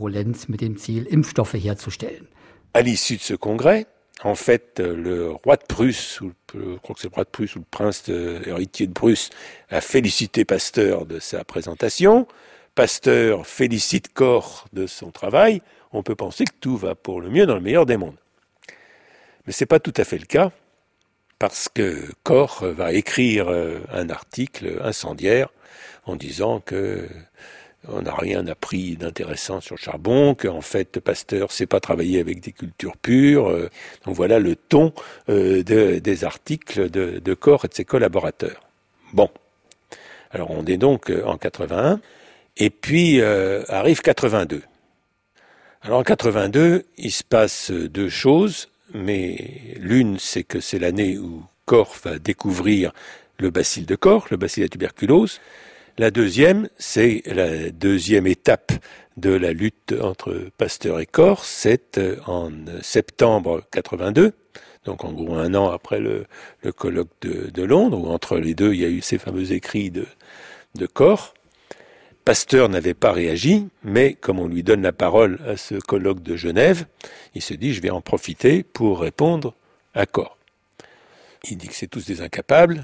À l'issue de ce congrès, en fait, le roi de Prusse, ou le, je crois que c'est le roi de Prusse ou le prince de, héritier de Prusse, a félicité Pasteur de sa présentation. Pasteur félicite Koch de son travail. On peut penser que tout va pour le mieux dans le meilleur des mondes. Mais c'est pas tout à fait le cas, parce que Koch va écrire un article incendiaire en disant que on n'a rien appris d'intéressant sur le charbon, qu'en fait Pasteur ne sait pas travailler avec des cultures pures. Donc voilà le ton euh, de, des articles de, de Koch et de ses collaborateurs. Bon, alors on est donc en quatre-vingt-un, et puis euh, arrive quatre-vingt-deux. Alors en quatre-vingt-deux, il se passe deux choses, mais l'une c'est que c'est l'année où Koch va découvrir le bacille de Koch, le bacille de la tuberculose. La deuxième, c'est la deuxième étape de la lutte entre Pasteur et Koch, c'est en septembre quatre-vingt-deux, donc en gros un an après le, le colloque de, de Londres, où entre les deux il y a eu ces fameux écrits de, de Koch. Pasteur n'avait pas réagi, mais comme on lui donne la parole à ce colloque de Genève, il se dit je vais en profiter pour répondre à Koch. Il dit que c'est tous des incapables.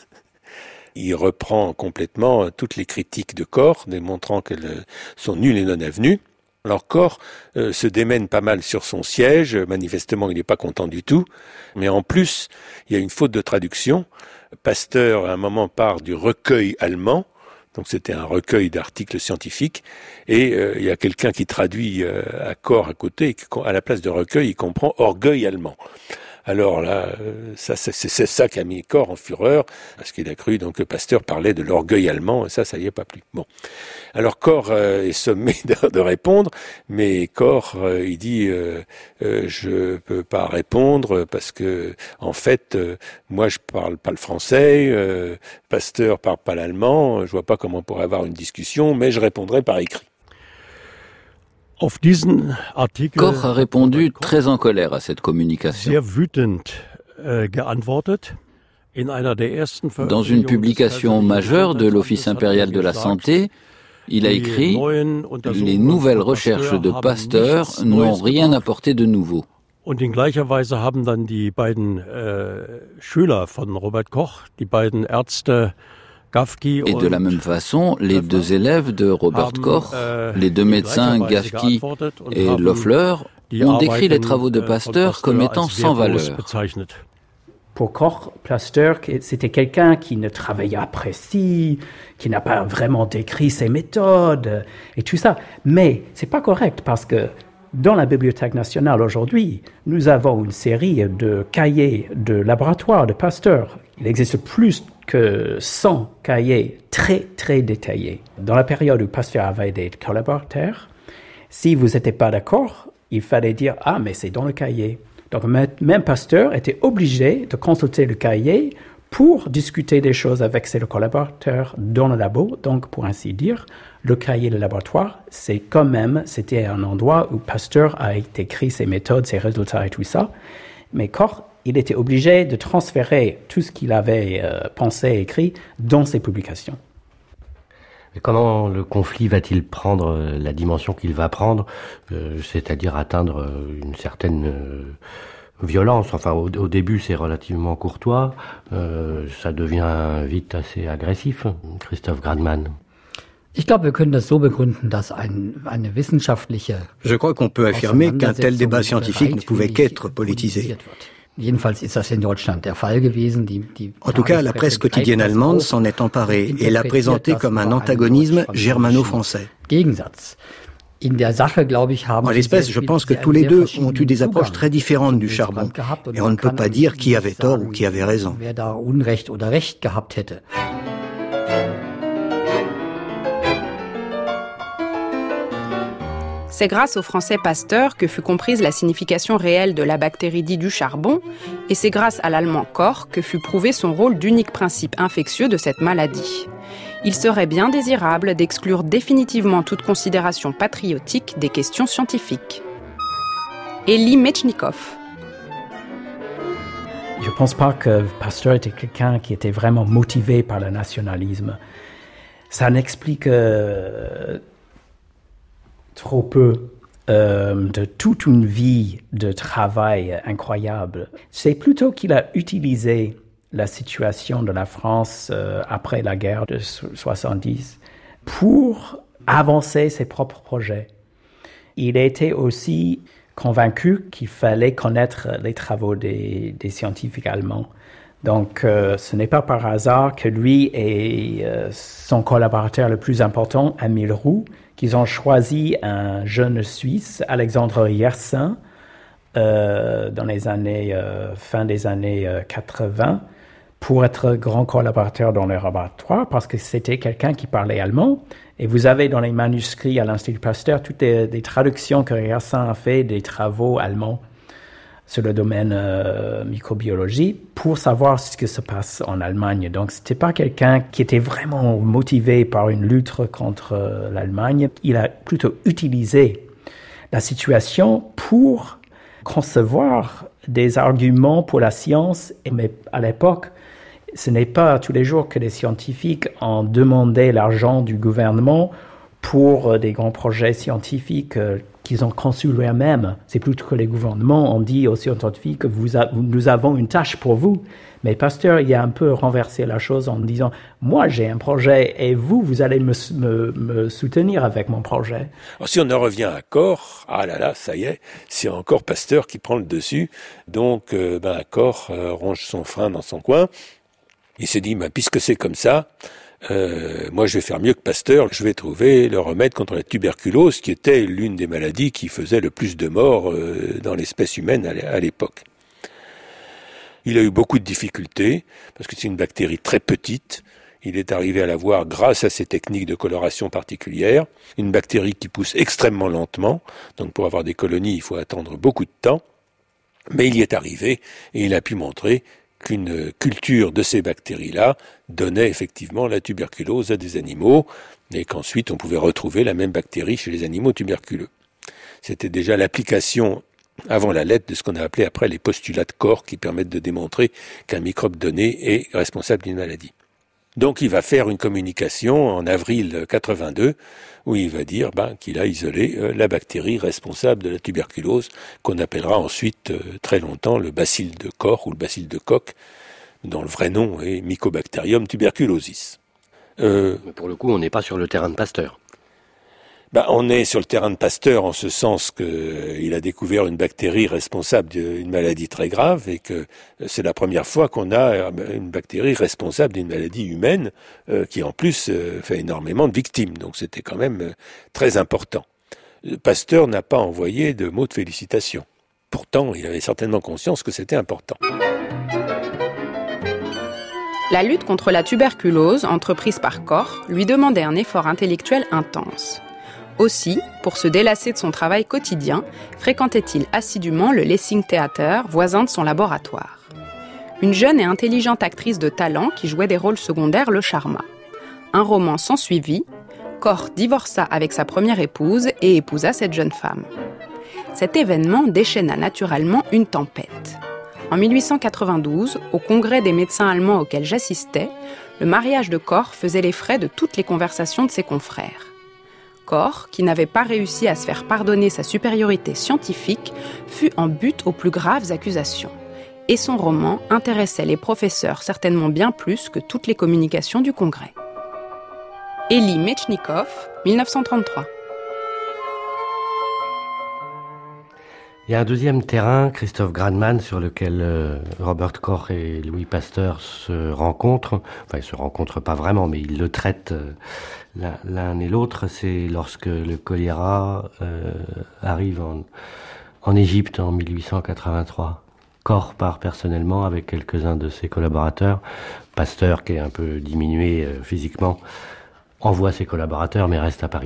Il reprend complètement toutes les critiques de Koch, démontrant qu'elles sont nulles et non avenues. Alors Koch euh, se démène pas mal sur son siège, manifestement il n'est pas content du tout, mais en plus il y a une faute de traduction. Pasteur à un moment part du recueil allemand, donc c'était un recueil d'articles scientifiques, et euh, il y a quelqu'un qui traduit euh, à Koch à côté, et à la place de recueil il comprend orgueil allemand. Alors là, ça, c'est, c'est ça qui a mis Koch en fureur, parce qu'il a cru donc que Pasteur parlait de l'orgueil allemand, et ça, ça y est pas plus. Bon, alors Koch euh, est sommé de, de répondre, mais Koch, euh, il dit euh, euh, je peux pas répondre parce que en fait, euh, moi je parle pas le français, euh, Pasteur parle pas l'allemand, je vois pas comment on pourrait avoir une discussion, mais je répondrai par écrit. Koch a répondu très en colère à cette communication. Dans une publication majeure de l'Office impérial de la santé, il a écrit « Les nouvelles recherches de Pasteur n'ont rien apporté de nouveau ». Und in gleicher Weise haben dann die beiden äh, Schüler von Robert Koch, die beiden Ärzte Et de la même façon, les deux élèves de Robert Koch, les deux médecins Gafki et Loeffler, ont décrit les travaux de Pasteur comme étant sans valeur. Pour Koch, Pasteur, c'était quelqu'un qui ne travaillait pas précis, qui n'a pas vraiment décrit ses méthodes et tout ça. Mais c'est pas correct parce que dans la Bibliothèque nationale aujourd'hui, nous avons une série de cahiers de laboratoire de Pasteur. Il existe plus que cent cahiers très, très détaillés. Dans la période où Pasteur avait des collaborateurs, si vous n'étiez pas d'accord, il fallait dire « Ah, mais c'est dans le cahier ». Donc, même Pasteur était obligé de consulter le cahier pour discuter des choses avec ses collaborateurs dans le labo. Donc, pour ainsi dire, le cahier de laboratoire, c'est quand même, c'était un endroit où Pasteur a écrit ses méthodes, ses résultats et tout ça. Mais Koch, il était obligé de transférer tout ce qu'il avait euh, pensé et écrit dans ses publications. Mais comment le conflit va-t-il prendre la dimension qu'il va prendre, euh, c'est-à-dire atteindre une certaine euh, violence? Enfin, au, au début, c'est relativement courtois, euh, ça devient vite assez agressif. Christoph Gradmann. Je crois qu'on peut affirmer qu'un tel débat scientifique ne pouvait qu'être politisé. En tout cas, la presse quotidienne allemande s'en est emparée et l'a présenté comme un antagonisme germano-français. En l'espèce, je pense que tous les deux ont eu des approches très différentes du charbon, et on ne peut pas dire qui avait tort ou qui avait raison. C'est grâce au Français Pasteur que fut comprise la signification réelle de la bactérie dite du charbon, et c'est grâce à l'Allemand Koch que fut prouvé son rôle d'unique principe infectieux de cette maladie. Il serait bien désirable d'exclure définitivement toute considération patriotique des questions scientifiques. Elie Metchnikoff. Je ne pense pas que Pasteur était quelqu'un qui était vraiment motivé par le nationalisme. Ça n'explique euh, trop peu euh, de toute une vie de travail incroyable. C'est plutôt qu'il a utilisé la situation de la France euh, après la guerre de soixante-dix pour avancer ses propres projets. Il était aussi convaincu qu'il fallait connaître les travaux des, des scientifiques allemands. Donc, euh, ce n'est pas par hasard que lui et euh, son collaborateur le plus important, Émile Roux, qu'ils ont choisi un jeune Suisse, Alexandre Yersin, euh, dans les années, euh, fin des années euh, quatre-vingts, pour être grand collaborateur dans le laboratoire, parce que c'était quelqu'un qui parlait allemand. Et vous avez dans les manuscrits à l'Institut Pasteur toutes les, les traductions que Yersin a fait des travaux allemands sur le domaine euh, microbiologie pour savoir ce qui se passe en Allemagne. Donc, c'était pas quelqu'un qui était vraiment motivé par une lutte contre euh, l'Allemagne. Il a plutôt utilisé la situation pour concevoir des arguments pour la science. Mais à l'époque, ce n'est pas tous les jours que les scientifiques ont demandé l'argent du gouvernement pour euh, des grands projets scientifiques euh, qu'ils ont conçus eux-mêmes. C'est plutôt que les gouvernements ont dit aux scientifiques que vous a, nous avons une tâche pour vous. Mais Pasteur, il a un peu renversé la chose en disant « Moi, j'ai un projet et vous, vous allez me, me, me soutenir avec mon projet. » Alors, si on en revient à Koch, ah là là, ça y est, c'est encore Pasteur qui prend le dessus. Donc, euh, ben, Koch euh, ronge son frein dans son coin. Il s'est dit ben, « Puisque c'est comme ça, Euh, moi, je vais faire mieux que Pasteur. Je vais trouver le remède contre la tuberculose, qui était l'une des maladies qui faisait le plus de morts euh, dans l'espèce humaine à l'époque. Il a eu beaucoup de difficultés, parce que c'est une bactérie très petite. Il est arrivé à la voir grâce à ses techniques de coloration particulières. Une bactérie qui pousse extrêmement lentement. Donc, pour avoir des colonies, il faut attendre beaucoup de temps. Mais il y est arrivé, et il a pu montrer qu'une culture de ces bactéries-là donnait effectivement la tuberculose à des animaux, et qu'ensuite on pouvait retrouver la même bactérie chez les animaux tuberculeux. C'était déjà l'application avant la lettre de ce qu'on a appelé après les postulats de Koch, qui permettent de démontrer qu'un microbe donné est responsable d'une maladie. Donc il va faire une communication en avril quatre-vingt-deux, où il va dire ben, qu'il a isolé euh, la bactérie responsable de la tuberculose, qu'on appellera ensuite euh, très longtemps le bacille de Koch ou le bacille de Koch, dont le vrai nom est Mycobacterium tuberculosis. Euh, Mais pour le coup, on n'est pas sur le terrain de Pasteur. Ben, on est sur le terrain de Pasteur en ce sens qu'il a découvert une bactérie responsable d'une maladie très grave, et que c'est la première fois qu'on a une bactérie responsable d'une maladie humaine euh, qui en plus euh, fait énormément de victimes. Donc c'était quand même euh, très important. Pasteur n'a pas envoyé de mots de félicitations. Pourtant, il avait certainement conscience que c'était important. La lutte contre la tuberculose, entreprise par Koch, lui demandait un effort intellectuel intense. Aussi, pour se délasser de son travail quotidien, fréquentait-il assidûment le Lessing Theater, voisin de son laboratoire. Une jeune et intelligente actrice de talent qui jouait des rôles secondaires le charma. Un roman s'ensuivit. Koch divorça avec sa première épouse et épousa cette jeune femme. Cet événement déchaîna naturellement une tempête. En mille huit cent quatre-vingt-douze, au congrès des médecins allemands auquel j'assistais, le mariage de Koch faisait les frais de toutes les conversations de ses confrères. Koch, qui n'avait pas réussi à se faire pardonner sa supériorité scientifique, fut en butte aux plus graves accusations. Et son roman intéressait les professeurs certainement bien plus que toutes les communications du Congrès. Elie Metchnikov, dix-neuf cent trente-trois. Il y a un deuxième terrain, Christophe Gradman, sur lequel euh, Robert Koch et Louis Pasteur se rencontrent. Enfin, ils se rencontrent pas vraiment, mais ils le traitent euh, l'un et l'autre. C'est lorsque le choléra euh, arrive en, en Égypte en mille huit cent quatre-vingt-trois. Koch part personnellement avec quelques-uns de ses collaborateurs. Pasteur, qui est un peu diminué euh, physiquement, envoie ses collaborateurs, mais reste à Paris.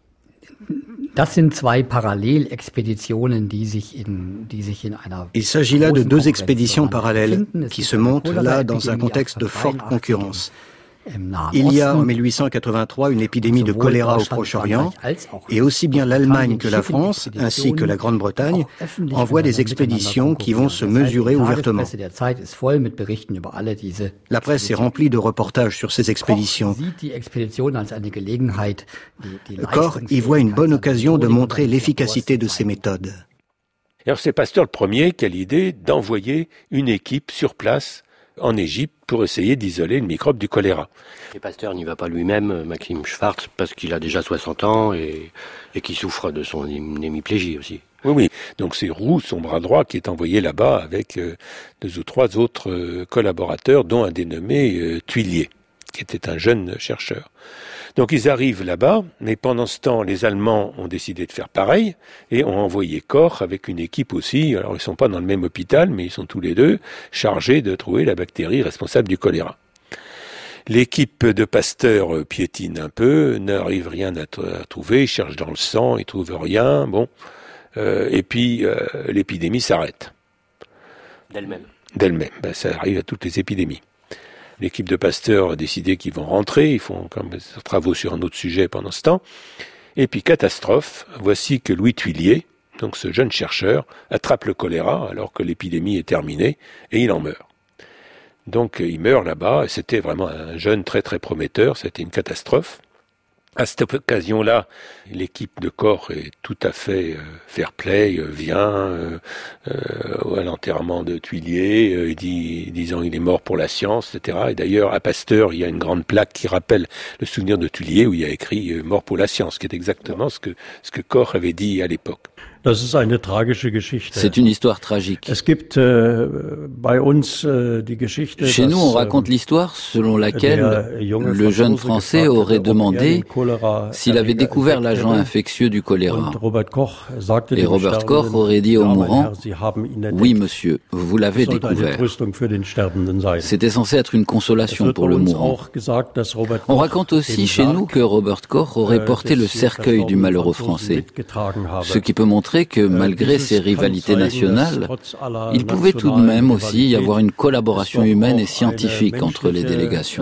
Il s'agit là de deux expéditions parallèles qui se montent là dans un contexte de forte concurrence. Il y a en mille huit cent quatre-vingt-trois une épidémie de choléra au Proche-Orient et aussi bien l'Allemagne que la France, ainsi que la Grande-Bretagne, envoient des expéditions qui vont se mesurer ouvertement. La presse est remplie de reportages sur ces expéditions. Koch y voit une bonne occasion de montrer l'efficacité de ces méthodes. Alors c'est Pasteur le premier qui a l'idée d'envoyer une équipe sur place en Égypte pour essayer d'isoler le microbe du choléra. Et Pasteur n'y va pas lui-même, Maxime Schwartz, parce qu'il a déjà soixante ans et, et qui souffre de son hémiplégie aussi. Oui, oui. Donc c'est Roux, son bras droit, qui est envoyé là-bas avec euh, deux ou trois autres euh, collaborateurs, dont un dénommé euh, Thuillier, qui était un jeune chercheur. Donc ils arrivent là-bas, mais pendant ce temps, les Allemands ont décidé de faire pareil et ont envoyé Koch avec une équipe aussi. Alors ils sont pas dans le même hôpital, mais ils sont tous les deux chargés de trouver la bactérie responsable du choléra. L'équipe de Pasteur piétine un peu, n'arrive rien à, t- à trouver, ils cherchent dans le sang, ils trouvent rien, bon. Euh, et puis euh, l'épidémie s'arrête. D'elle-même. D'elle-même, ben, ça arrive à toutes les épidémies. L'équipe de Pasteur a décidé qu'ils vont rentrer, ils font quand même des travaux sur un autre sujet pendant ce temps. Et puis, catastrophe, voici que Louis Thuillier, donc ce jeune chercheur, attrape le choléra alors que l'épidémie est terminée, et il en meurt. Donc, il meurt là-bas, et c'était vraiment un jeune très très prometteur, c'était une catastrophe. À cette occasion-là, l'équipe de Koch est tout à fait euh, fair-play, euh, vient euh, euh, à l'enterrement de Thuillier, euh, dit, disant il est mort pour la science, et cetera. Et d'ailleurs, à Pasteur, il y a une grande plaque qui rappelle le souvenir de Thuillier, où il y a écrit euh, « mort pour la science », qui est exactement ce que, ce que Koch avait dit à l'époque. C'est une histoire tragique. Es gibt, äh, bei uns, äh, die Geschichte, Chez nous, on raconte l'histoire selon laquelle le jeune Français aurait demandé s'il avait découvert l'agent infectieux du choléra. Et Robert Koch aurait dit au mourant « Oui, monsieur, vous l'avez découvert ». C'était censé être une consolation pour le mourant. On raconte aussi chez nous que Robert Koch aurait porté le cercueil du malheureux Français, ce qui peut montrer que malgré ces rivalités nationales, il pouvait tout de même aussi y avoir une collaboration humaine et scientifique entre les délégations.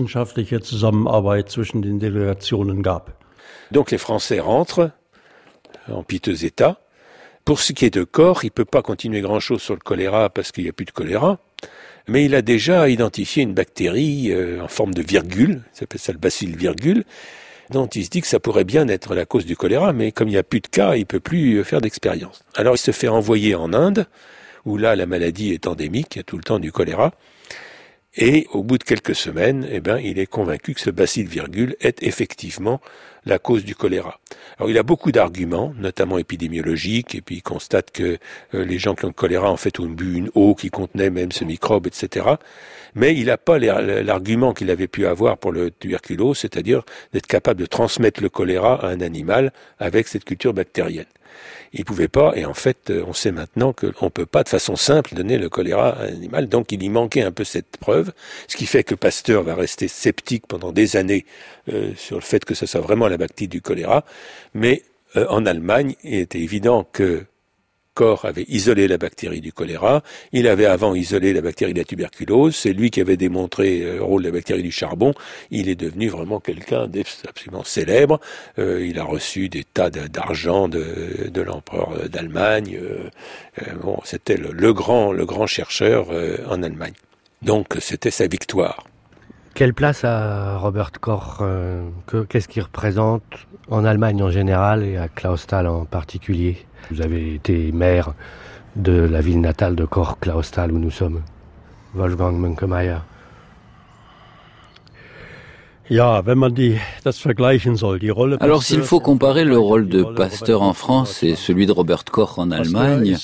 Donc les Français rentrent en piteux état. Pour ce qui est de Koch, il ne peut pas continuer grand-chose sur le choléra parce qu'il n'y a plus de choléra, mais il a déjà identifié une bactérie euh, en forme de virgule, ça s'appelle ça le bacille virgule, dont il se dit que ça pourrait bien être la cause du choléra, mais comme il n'y a plus de cas, il ne peut plus faire d'expérience. Alors il se fait envoyer en Inde, où là la maladie est endémique, il y a tout le temps du choléra, et au bout de quelques semaines, eh ben, il est convaincu que ce bacille virgule est effectivement la cause du choléra. Alors il a beaucoup d'arguments, notamment épidémiologiques, et puis il constate que euh, les gens qui ont le choléra en fait ont bu une eau qui contenait même ce microbe, et cetera. Mais il n'a pas l'argument qu'il avait pu avoir pour le tuberculose, c'est-à-dire d'être capable de transmettre le choléra à un animal avec cette culture bactérienne. Il pouvait pas, et en fait, on sait maintenant qu'on peut pas de façon simple donner le choléra à un animal, donc il y manquait un peu cette preuve, ce qui fait que Pasteur va rester sceptique pendant des années euh, sur le fait que ce soit vraiment la bactérie du choléra, mais euh, en Allemagne, il était évident que Koch avait isolé la bactérie du choléra, il avait avant isolé la bactérie de la tuberculose, c'est lui qui avait démontré le rôle de la bactérie du charbon, il est devenu vraiment quelqu'un d'absolument célèbre, euh, il a reçu des tas d'argent de, de l'empereur d'Allemagne, euh, euh, bon, c'était le, le, grand, le grand chercheur euh, en Allemagne. Donc c'était sa victoire. Quelle place a Robert Koch, euh, que, qu'est-ce qu'il représente en Allemagne en général et à Clausthal en particulier? Vous avez été maire de la ville natale de Koch, Clausthal, où nous sommes, Wolfgang Münkemeyer. Alors s'il faut comparer le rôle de Pasteur en France et celui de Robert Koch en Allemagne,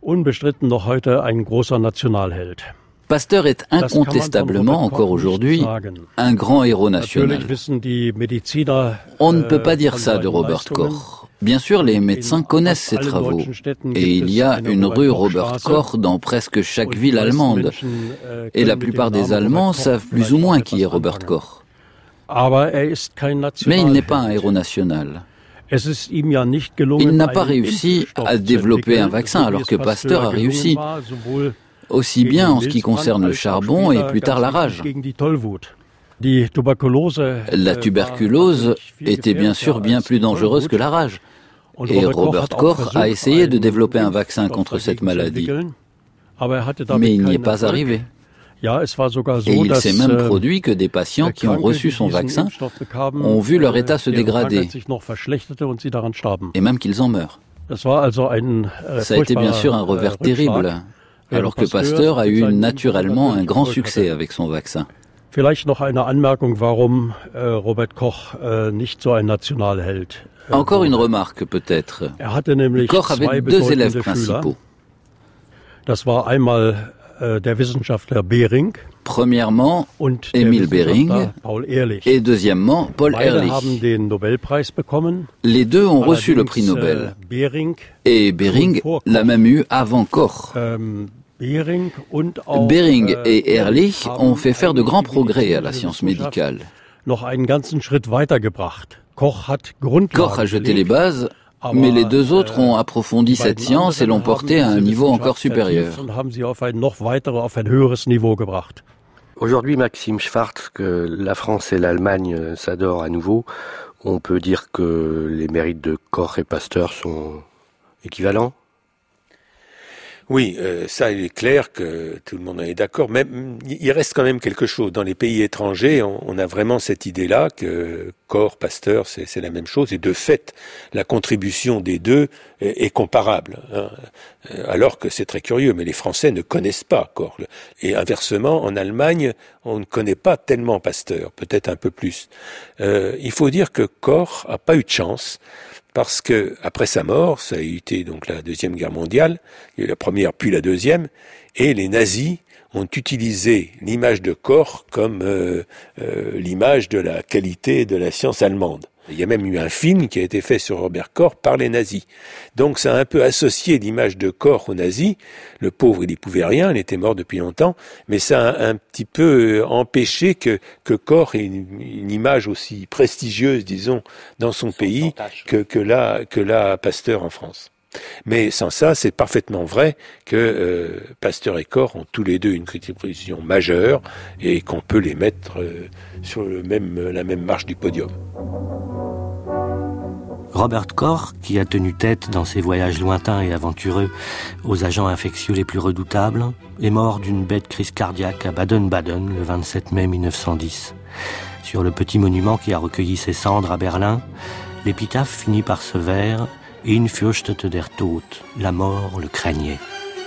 Pasteur est incontestablement, encore aujourd'hui, un grand héros national. On ne peut pas dire ça de Robert Koch. Bien sûr, les médecins connaissent ses travaux, et il y a une rue Robert Koch dans presque chaque ville allemande, et la plupart des Allemands savent plus ou moins qui est Robert Koch. Mais il n'est pas un héros national. Il n'a pas réussi à développer un vaccin, alors que Pasteur a réussi, aussi bien en ce qui concerne le charbon et plus tard la rage. La tuberculose était bien sûr bien plus dangereuse que la rage. Et Robert Koch a essayé de développer un vaccin contre cette maladie. Mais il n'y est pas arrivé. Et il s'est même produit que des patients qui ont reçu son vaccin ont vu leur état se dégrader, et même qu'ils en meurent. Ça a été bien sûr un revers terrible, alors que Pasteur a eu naturellement un grand succès avec son vaccin. Vielleicht noch eine Anmerkung, warum äh, Robert Koch äh, nicht so ein Nationalheld äh, Encore une remarque peut-être. Er hatte nämlich Koch avait deux élèves principaux. Das war einmal äh, der Wissenschaftler Behring. Premièrement, Emil Behring et deuxièmement, Paul Ehrlich. Les deux ont reçu le prix Nobel. Et Behring l'a même eu avant Koch. Behring et Ehrlich ont fait faire de grands progrès à la science médicale. Koch a jeté les bases, mais les deux autres ont approfondi cette science et l'ont portée à un niveau encore supérieur. Aujourd'hui, Maxime Schwartz, que la France et l'Allemagne s'adorent à nouveau, on peut dire que les mérites de Koch et Pasteur sont équivalents ? Oui, euh, ça il est clair que tout le monde en est d'accord, mais il reste quand même quelque chose. Dans les pays étrangers, on, on a vraiment cette idée-là que Koch, Pasteur, c'est, c'est la même chose, et de fait, la contribution des deux est, est comparable, hein, alors que c'est très curieux, mais les Français ne connaissent pas Koch. Et inversement, en Allemagne, on ne connaît pas tellement Pasteur, peut-être un peu plus. Euh, il faut dire que Koch a pas eu de chance, parce que après sa mort, ça a été donc la Deuxième Guerre mondiale, il y a eu la première puis la deuxième, et les nazis ont utilisé l'image de Koch comme euh, euh, l'image de la qualité de la science allemande. Il y a même eu un film qui a été fait sur Robert Koch par les nazis. Donc ça a un peu associé l'image de Koch aux nazis. Le pauvre, il n'y pouvait rien, il était mort depuis longtemps, mais ça a un petit peu empêché que, que Koch ait une, une image aussi prestigieuse, disons, dans son pays que, que là, que là Pasteur en France. Mais sans ça, c'est parfaitement vrai que euh, Pasteur et Koch ont tous les deux une contribution majeure et qu'on peut les mettre euh, sur le même, la même marche du podium. Robert Koch, qui a tenu tête dans ses voyages lointains et aventureux aux agents infectieux les plus redoutables, est mort d'une bête crise cardiaque à Baden-Baden le vingt-sept mai mille neuf cent dix. Sur le petit monument qui a recueilli ses cendres à Berlin, l'épitaphe finit par ce vers « Ihn fürchtete der Tod », la mort le craignait.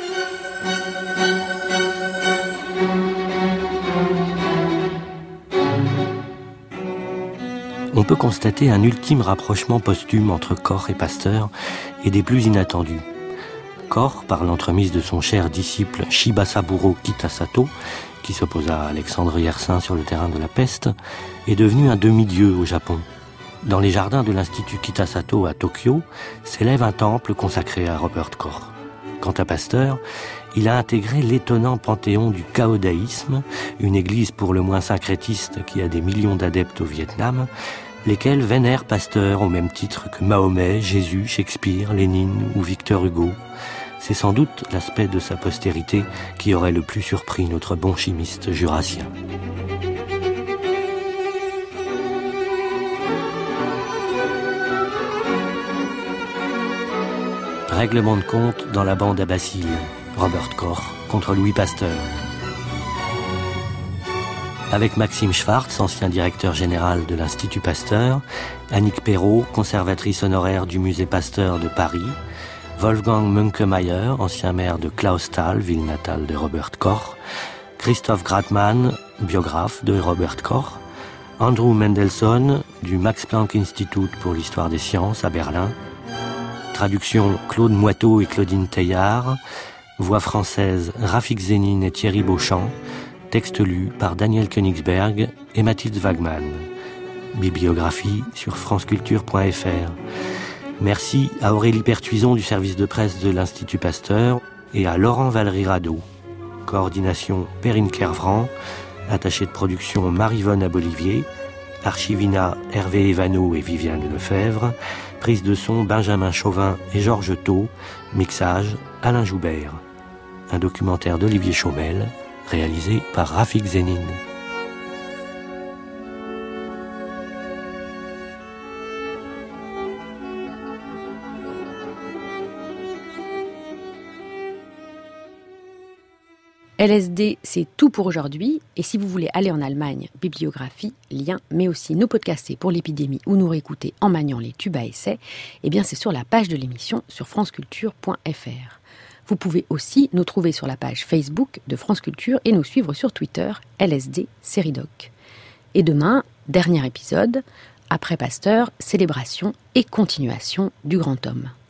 On peut constater un ultime rapprochement posthume entre Koch et Pasteur et des plus inattendus. Koch, par l'entremise de son cher disciple Shibasaburo Kitasato, qui s'opposa à Alexandre Yersin sur le terrain de la peste, est devenu un demi-dieu au Japon. Dans les jardins de l'Institut Kitasato à Tokyo, s'élève un temple consacré à Robert Koch. Quant à Pasteur, il a intégré l'étonnant panthéon du Kaodaïsme, une église pour le moins syncrétiste qui a des millions d'adeptes au Vietnam, lesquels vénèrent Pasteur au même titre que Mahomet, Jésus, Shakespeare, Lénine ou Victor Hugo. C'est sans doute l'aspect de sa postérité qui aurait le plus surpris notre bon chimiste jurassien. Règlement de compte dans la bande à Bacille, Robert Koch contre Louis Pasteur. Avec Maxime Schwartz, ancien directeur général de l'Institut Pasteur, Annick Perrault, conservatrice honoraire du musée Pasteur de Paris, Wolfgang Münkemeyer, ancien maire de Clausthal, ville natale de Robert Koch, Christoph Gratmann, biographe de Robert Koch, Andrew Mendelssohn du Max Planck Institute pour l'histoire des sciences à Berlin. Traduction Claude Moiteau et Claudine Teillard. Voix française Rafik Zénine et Thierry Beauchamp. Texte lu par Daniel Königsberg et Mathilde Wagman. Bibliographie sur franceculture point f r. Merci à Aurélie Pertuison du service de presse de l'Institut Pasteur et à Laurent Valéry-Radeau. Coordination Perrine Kervran, attachée de production Marie-Vonne Abolivier, archivina Hervé Evano et Viviane Lefebvre, prise de son Benjamin Chauvin et Georges Thau, mixage Alain Joubert. Un documentaire d'Olivier Chaumel, réalisé par Rafik Zénine. L S D, c'est tout pour aujourd'hui. Et si vous voulez aller en Allemagne, bibliographie, lien, mais aussi nous podcaster pour l'épidémie ou nous réécouter en maniant les tubes à essai, eh bien c'est sur la page de l'émission sur franceculture point f r. Vous pouvez aussi nous trouver sur la page Facebook de France Culture et nous suivre sur Twitter, L S D Série Doc. Et demain, dernier épisode, après Pasteur, célébration et continuation du grand homme.